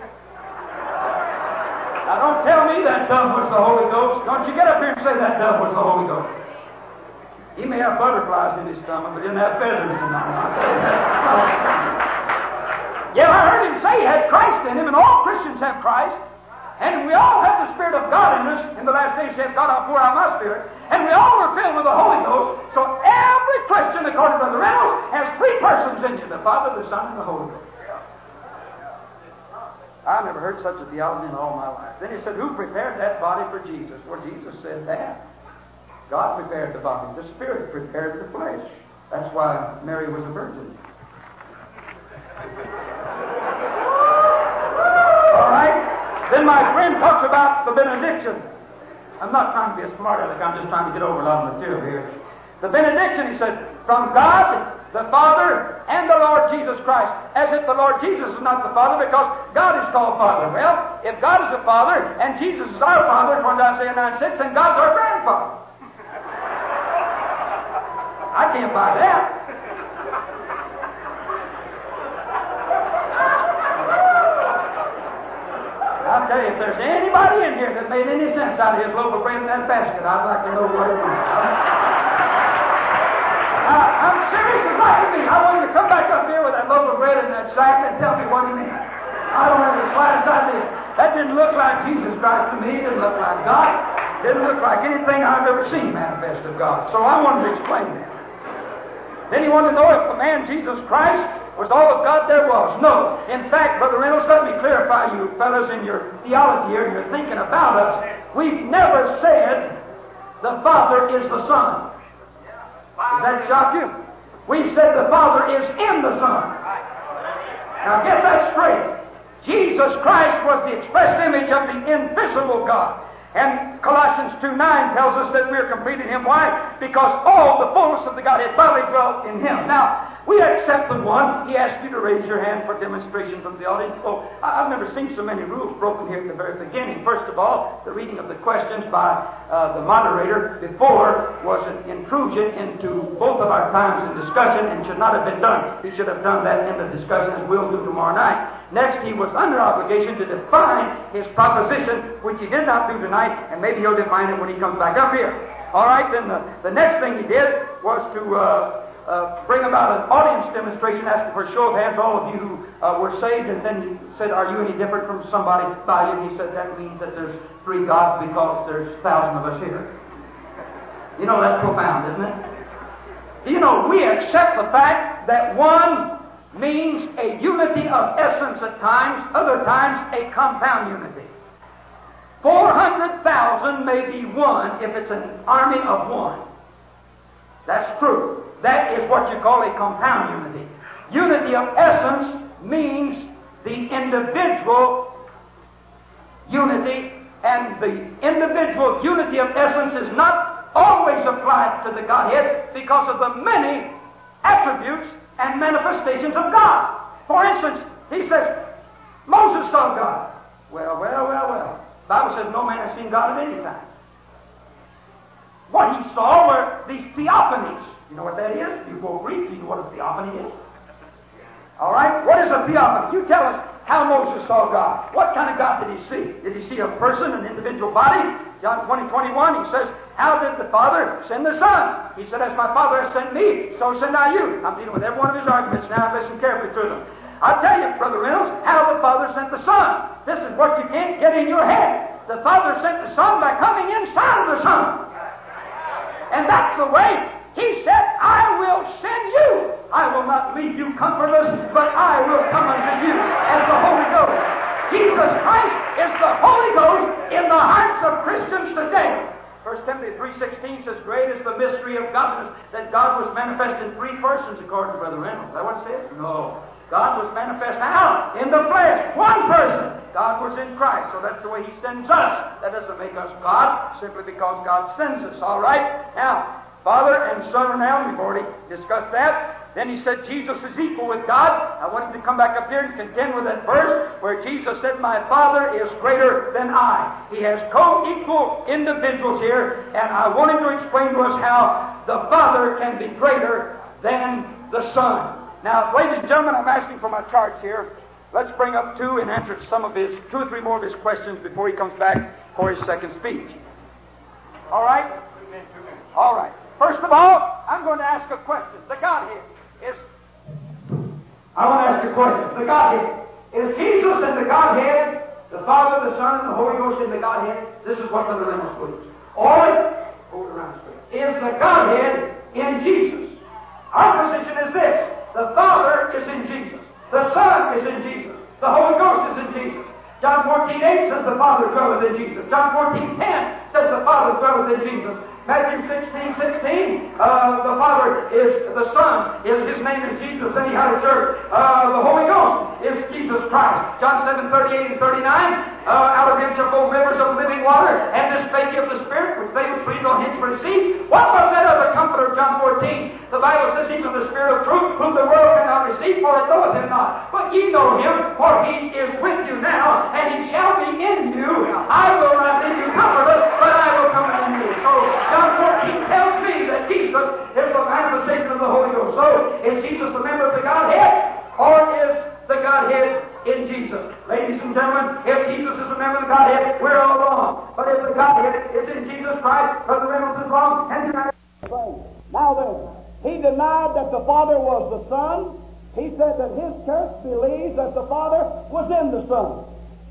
Now, don't tell me that dove was the Holy Ghost. Don't you get up here and say that dove was the Holy Ghost. He may have butterflies in his stomach, but he didn't have feathers in him. Yeah, I heard him say he had Christ in him, and all Christians have Christ. And we all have the Spirit of God in us. In the last days, said, God, I'll pour out my Spirit. And we all are filled with the Holy Ghost. So every Christian, according to Brother Reynolds, has three persons in you, the Father, the Son, and the Holy Ghost. I never heard such a theology in all my life. Then he said, who prepared that body for Jesus? Well, Jesus said that. God prepared the body. The Spirit prepared the flesh. That's why Mary was a virgin. All right? Then my friend talks about the benediction. I'm not trying to be a smart aleck. I'm just trying to get over a lot of material here. The benediction, he said, from God, the Father, and the Lord Jesus Christ. As if the Lord Jesus is not the Father, because God is called Father. Well, if God is the Father, and Jesus is our Father, according to Isaiah nine six, then God's our grandfather. I can't buy that. I'll tell you, if there's anybody in here that made any sense out of his loaf of bread in that basket, I'd like to know what it is. Now, I'm serious as I can be. I want him to come back up here with that loaf of bread in that sack and tell me what he meant. I don't have the slightest idea. That didn't look like Jesus Christ to me. It didn't look like God. It didn't look like anything I've ever seen manifest of God. So I wanted to explain that. Then he wanted to know if the man Jesus Christ was all of God there was. No. In fact, Brother Reynolds, let me clarify you fellas in your theology here, you're thinking about us. We've never said the Father is the Son. Does that shock you? We've said the Father is in the Son. Now get that straight. Jesus Christ was the express image of the invisible God. And Colossians two nine tells us that we're complete in Him. Why? Because all the fullness of the Godhead bodily dwelt in Him. Now, we accept the one. He asked you to raise your hand for demonstration from the audience. Oh, I've never seen so many rules broken here at the very beginning. First of all, the reading of the questions by uh, the moderator before was an intrusion into both of our times in discussion and should not have been done. He should have done that in the discussion as we'll do tomorrow night. Next, he was under obligation to define his proposition, which he did not do tonight, and maybe he'll define it when he comes back up here. All right, then the, the next thing he did was to uh, uh, bring about an audience demonstration, asking for a show of hands, all of you who uh, were saved, and then he said, are you any different from somebody by you? And he said, that means that there's three gods because there's a thousand of us here. You know, that's profound, isn't it? You know, we accept the fact that one means a unity of essence at times, other times a compound unity. Four hundred thousand may be one if it's an army of one. That's true. That is what you call a compound unity. Unity of essence means the individual unity, and the individual unity of essence is not always applied to the Godhead because of the many attributes and manifestations of God. For instance, he says, Moses saw God. Well, well, well, well. The Bible says no man has seen God at any time. What he saw were these theophanies. You know what that is? You go Greek, you know what a theophany is? All right? What is a theophany? You tell us how Moses saw God. What kind of God did he see? Did he see a person, an individual body? John twenty, twenty-one, he says, how did the Father send the Son? He said, as my Father has sent me, so send I you. I'm dealing with every one of his arguments now. Listen carefully to them. I'll tell you, Brother Reynolds, how the Father sent the Son. This is what you can't get in your head. The Father sent the Son by coming inside of the Son. And that's the way. He said, I will send you. I will not leave you comfortless, but I will come unto you as the Holy Ghost. Jesus Christ is the Holy Ghost in the hearts of Christians today. First Timothy three sixteen says, great is the mystery of godliness, that God was manifest in three persons, according to Brother Reynolds. Is that what it says? No. God was manifest how? In the flesh. One person. God was in Christ. So that's the way He sends us. That doesn't make us God, simply because God sends us. All right? Now, Father and Son are now, we've already discussed that. Then he said Jesus is equal with God. I want him to come back up here and contend with that verse where Jesus said, my Father is greater than I. He has co-equal individuals here, and I want him to explain to us how the Father can be greater than the Son. Now, ladies and gentlemen, I'm asking for my charts here. Let's bring up two and answer some of his, two or three more of his questions before he comes back for his second speech. All right? All right. First of all, I'm going to ask a question. The Godhead is... I want to ask a question. The Godhead. Is Jesus in the Godhead, the Father, the Son, and the Holy Ghost in the Godhead? This is what Brother Reynolds believes. Or, hold it around straight. Is the Godhead in Jesus? Our position is this. The Father is in Jesus. The Son is in Jesus. The Holy Ghost is in Jesus. John fourteen eight says the Father dwelleth in Jesus. John fourteen ten says the Father dwelleth in Jesus. Matthew sixteen sixteen, uh, the Father is the Son, is His name is Jesus, and He had a church. Uh, the Holy Ghost is Jesus Christ. John seven thirty-eight and thirty-nine, uh, out of Him shall flow rivers of living water, and this spake of the Spirit, which they which breathe on Him to receive. What was that other comforter, John fourteen? The Bible says, even the Spirit of truth, whom the world cannot receive, for it knoweth Him not. But ye know Him, for He is with you now, and He shall be in you. I will not leave you comfortless, but I will come in you. So, John fourteen tells me that Jesus is the manifestation of the Holy Ghost. So, is Jesus a member of the Godhead, or is the Godhead in Jesus? Ladies and gentlemen, if Jesus is a member of the Godhead, we're all wrong. But if the Godhead is in Jesus Christ, Brother Reynolds is wrong, and you're not. Now then, he denied that the Father was the Son. He said that his church believes that the Father was in the Son.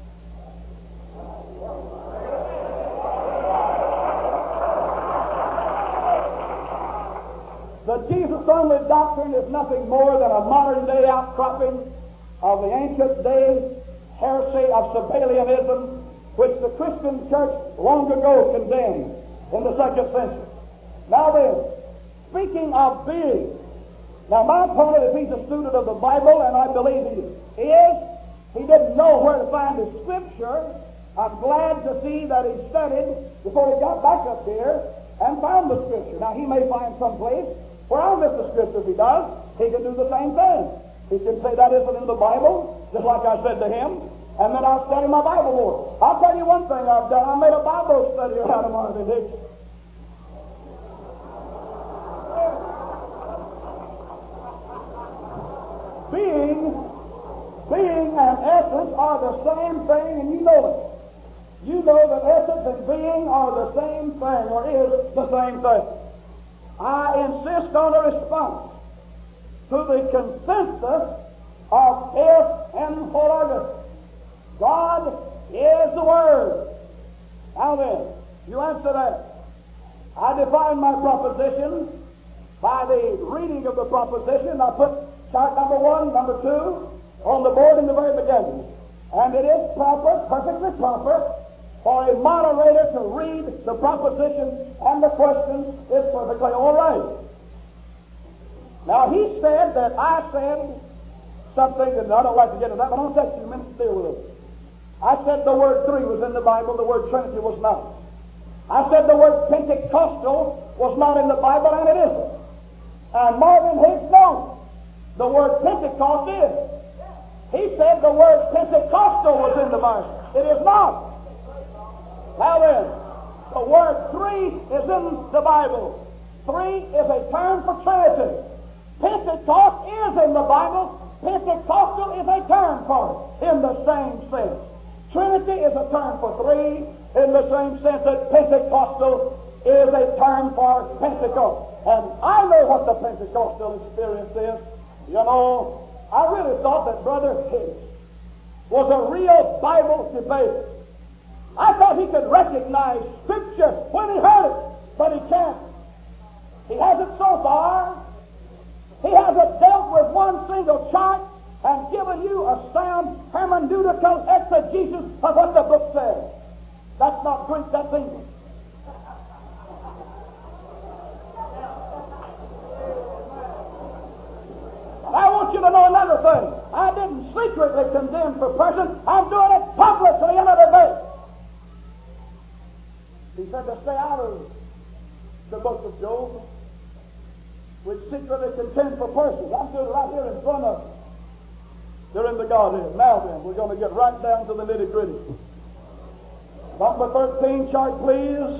The Jesus-only doctrine is nothing more than a modern-day outcropping of the ancient day heresy of Sabellianism, which the Christian church long ago condemned in the second century. Now then, speaking of being, now my opponent, if he's a student of the Bible, and I believe he is, He didn't know where to find his scripture. I'm glad to see that he studied before he got back up here and found the scripture. Now, he may find some place where I'll miss the scripture. If he does, he can do the same thing. He can say that isn't in the Bible, just like I said to him, and then I'll study my Bible more. I'll tell you one thing I've done. I made a Bible study out of Marvin Hicks. Being, being and essence are the same thing, and you know it. You know that essence and being are the same thing, or is the same thing. I insist on a response to the consensus of F. N. Hologos. God is the Word. Now then, you answer that. I define my proposition by the reading of the proposition. I put chart number one, number two on the board in the very beginning. And it is proper, perfectly proper, for a moderator to read the proposition and the question is perfectly all right. Now, he said that I said something, and I don't like to get into that, but I'll take a few minutes to deal with it. I said the word three was in the Bible, the word Trinity was not. I said the word Pentecostal was not in the Bible, and it isn't. And Marvin Hicks knows the word Pentecost is. He said the word Pentecostal was in the Bible. It is not. Now then, the word three is in the Bible. Three is a term for Trinity. Pentecost is in the Bible. Pentecostal is a term for it in the same sense. Trinity is a term for three in the same sense that Pentecostal is a term for Pentecost. And I know what the Pentecostal experience is. You know, I really thought that Brother Hicks was a real Bible debater. I thought he could recognize Scripture when he heard it, but he can't. He hasn't so far. He hasn't dealt with one single chart and given you a sound hermeneutical exegesis of what the book says. That's not Greek, that's English. And I want you to know another thing. I didn't secretly condemn per person. I'm doing it publicly in a debate. He said to stay out of the book of Job, which secretly contend for persons. I'm doing it right here in front of them. They're in the Godhead. Now then, we're going to get right down to the nitty-gritty. Number thirteen chart, please.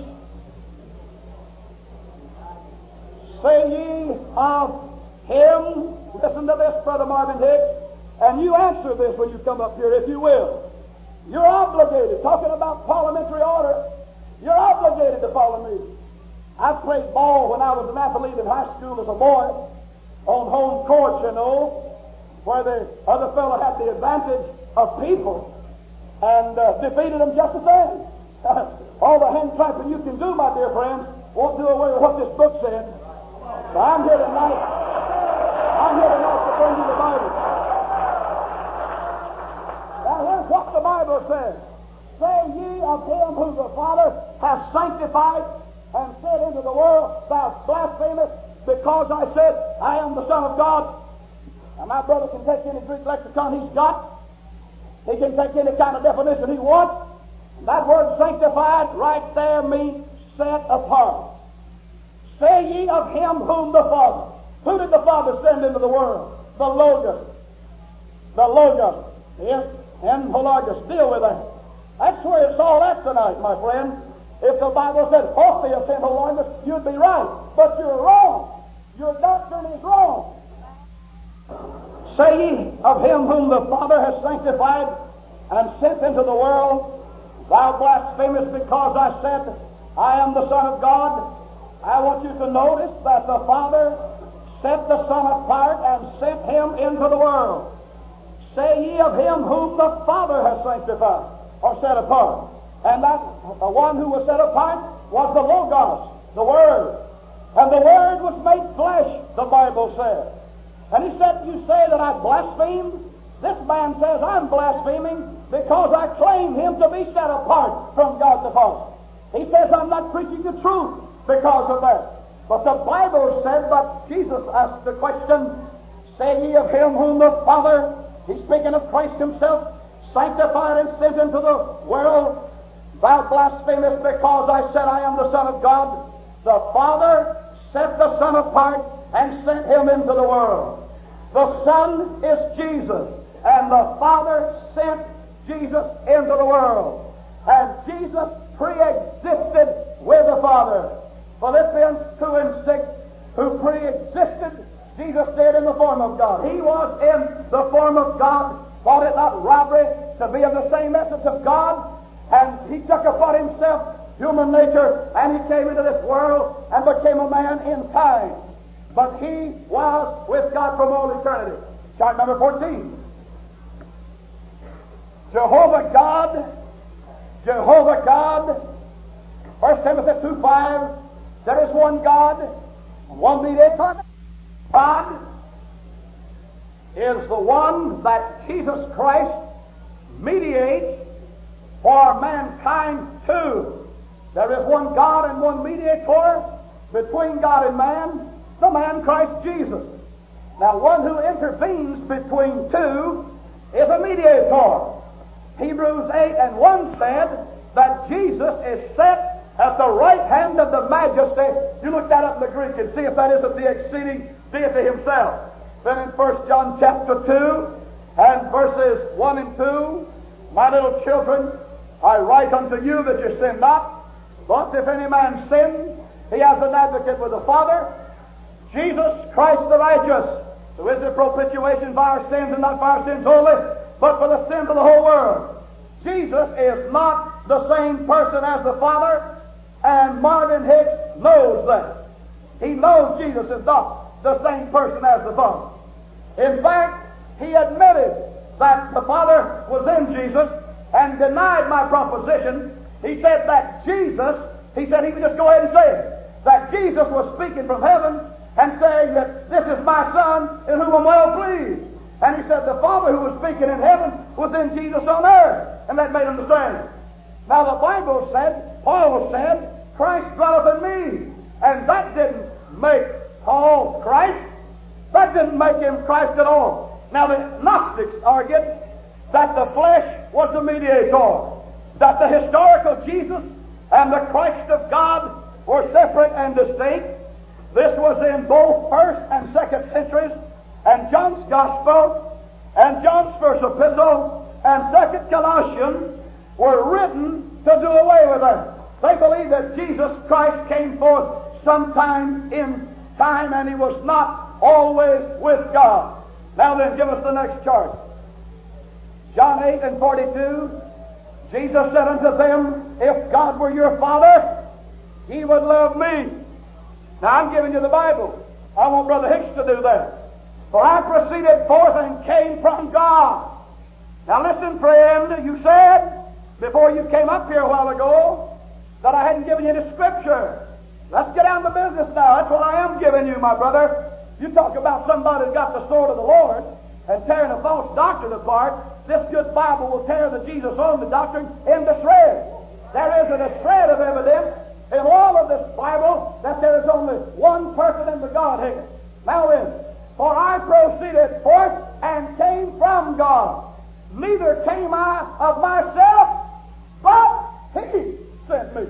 Say ye of him, listen to this, Brother Marvin Hicks, and you answer this when you come up here, if you will. You're obligated, talking about parliamentary order, you're obligated to follow me. I played ball when I was an athlete in high school as a boy on home courts, you know, where the other fellow had the advantage of people and uh, defeated them just the same. All the hand clapping you can do, my dear friends, won't do away with what this book said. So I'm here tonight. I'm here tonight to bring you the Bible. Now here's what the Bible says. Say ye of him whom the Father hath sanctified and sent into the world, thou blasphemest, because I said, I am the Son of God. Now my brother can take any Greek lexicon he's got. He can take any kind of definition he wants. That word sanctified right there means set apart. Say ye of him whom the Father. Who did the Father send into the world? The Logos. The Logos. Yes, and Hologos. Deal with that. That's where it's all at tonight, my friend. If the Bible said Orpheus and Hologos, you'd be right. But you're wrong. Your doctrine is wrong. Say ye of him whom the Father has sanctified and sent into the world, thou blasphemest, because I said, I am the Son of God. I want you to notice that the Father set the Son apart and sent him into the world. Say ye of him whom the Father has sanctified or set apart. And that the one who was set apart was the Logos, the Word. And the Word was made flesh, the Bible says. And he said, you say that I blaspheme? This man says, I'm blaspheming because I claim him to be set apart from God the Father. He says, I'm not preaching the truth because of that. But the Bible said, but Jesus asked the question, say ye of him whom the Father, he's speaking of Christ himself, sanctified and sent into the world, thou blasphemest, because I said I am the Son of God. The Father set the Son apart and sent him into the world. The Son is Jesus, and the Father sent Jesus into the world. And Jesus pre-existed with the Father. Philippians two and six, who pre-existed, Jesus did in the form of God. He was in the form of God, thought it not robbery to be of the same essence of God, and he took upon himself human nature, and he came into this world and became a man in time. But he was with God from all eternity. Chart number fourteen. Jehovah God, Jehovah God, First Timothy two five, there is one God, one mediator. God is the one that Jesus Christ mediates for mankind too. There is one God and one mediator between God and man, the man Christ Jesus. Now, one who intervenes between two is a mediator. Hebrews eight and one said that Jesus is set at the right hand of the majesty. You look that up in the Greek and see if that isn't the exceeding deity himself. Then in First John chapter two and verses one and two, my little children, I write unto you that you sin not. But if any man sin, he has an advocate with the Father, Jesus Christ the righteous, who is the propitiation for our sins, and not for our sins only, but for the sins of the whole world. Jesus is not the same person as the Father, and Marvin Hicks knows that. He knows Jesus is not the same person as the Father. In fact, he admitted that the Father was in Jesus and denied my proposition. He said that Jesus, he said he could just go ahead and say it, that Jesus was speaking from heaven and saying that this is my Son in whom I'm well pleased. And he said the Father who was speaking in heaven was in Jesus on earth. And that made him the same. Now the Bible said, Paul said, Christ dwelleth in me. And that didn't make Paul Christ. That didn't make him Christ at all. Now the Gnostics argued that the flesh was the mediator, that the historical Jesus and the Christ of God were separate and distinct. This was in both first and second centuries, and John's Gospel and John's first epistle and second Colossians were written to do away with that. They believe that Jesus Christ came forth sometime in time, and he was not always with God. Now then, give us the next chart. John eight and forty-two, Jesus said unto them, if God were your Father, he would love me. Now I'm giving you the Bible. I want Brother Hicks to do that. For I proceeded forth and came from God. Now listen, friend, you said before you came up here a while ago that I hadn't given you the Scripture. Let's get down to business now. That's what I am giving you, my brother. You talk about somebody who's got the sword of the Lord and tearing a false doctrine apart. This good Bible will tear the Jesus only doctrine into shreds. There isn't a shred of evidence in all of this Bible that there is only one person in the Godhead. Now then, for I proceeded forth and came from God. Neither came I of myself, but he sent me.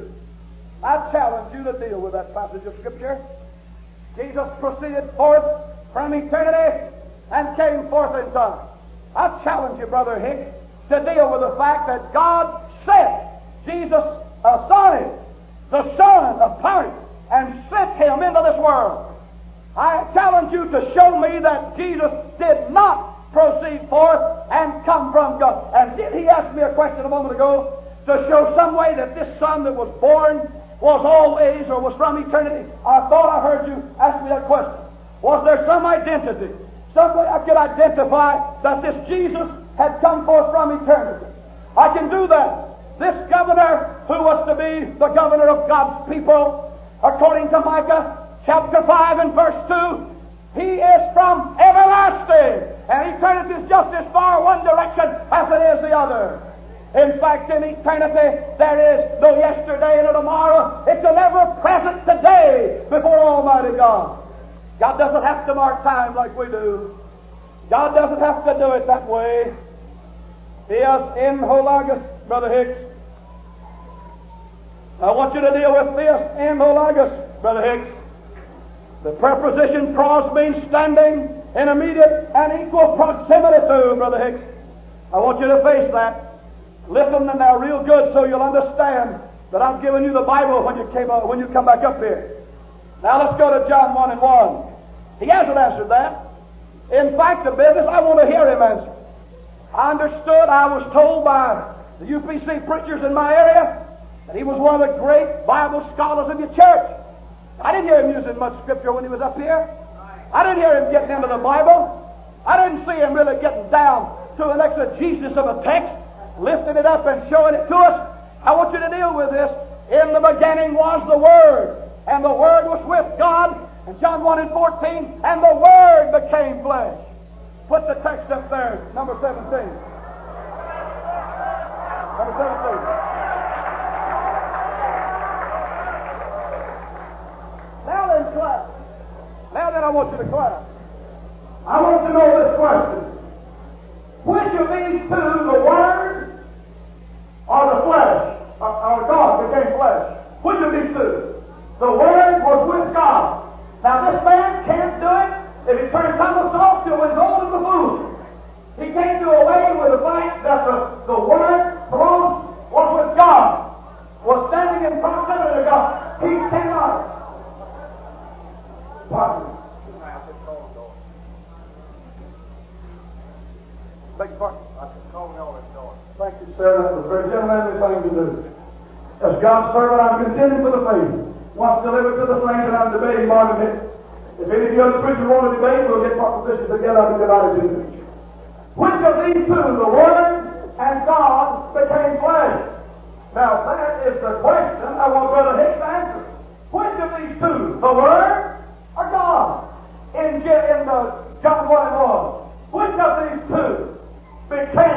I challenge you to deal with that passage of Scripture. Jesus proceeded forth from eternity and came forth in time. I challenge you, Brother Hicks, to deal with the fact that God sent Jesus aside, the Son of Christ, and sent him into this world. I challenge you to show me that Jesus did not proceed forth and come from God. And did he ask me a question a moment ago to show some way that this Son that was born was always or was from eternity? I thought I heard you ask me that question. Was there some identity, some way I could identify that this Jesus had come forth from eternity? I can do that. This governor, who was to be the governor of God's people, according to Micah chapter five and verse two, he is from everlasting, and eternity is just as far one direction as it is the other. In fact, in eternity, there is no yesterday and no tomorrow. It's an ever-present today before Almighty God. God doesn't have to mark time like we do. God doesn't have to do it that way. Theos in hologos, Brother Hicks. I want you to deal with theos in hologos, Brother Hicks. The preposition pros means standing in immediate and equal proximity to, Brother Hicks. I want you to face that. Listen now real good so you'll understand that I've given you the Bible when you came up, when you come back up here. Now let's go to John one and one. He hasn't answered that. In fact, the business, I want to hear him answer. I understood, I was told by the U P C preachers in my area that he was one of the great Bible scholars of your church. I didn't hear him using much scripture when he was up here. I didn't hear him getting into the Bible. I didn't see him really getting down to an exegesis of a text, lifting it up and showing it to us. I want you to deal with this. In the beginning was the Word, and the Word was with God. And John one and fourteen, and the Word became flesh. Put the text up there, number seventeen. Number seventeen. Now then, class. Now then, I want you to class. I want to know this question. Which of these two, the Word or the flesh, or, or God became flesh? Which of these two? The Word was with God. Now this man can't do it if he turns Thomas off till he's old as a fool. He can't do away with the fact that the, the Word, Logos, was with God, was standing in proximity to God. He cannot. Pardon me. Beg your pardon? I can call me on this door. Thank you, sir. That was a very gentlemanly thing to do. As God's servant, I'm contending for the faith. Once delivered to the saints, and I'm debating Martin Hicks. If any of you other preachers want to debate, we'll get propositions together. I'll be delighted to do. Which of these two, the Word and God, became flesh? Now, that is the question I want Brother Hicks to answer. Which of these two, the Word or God? In, in the John one and one. Which of these two became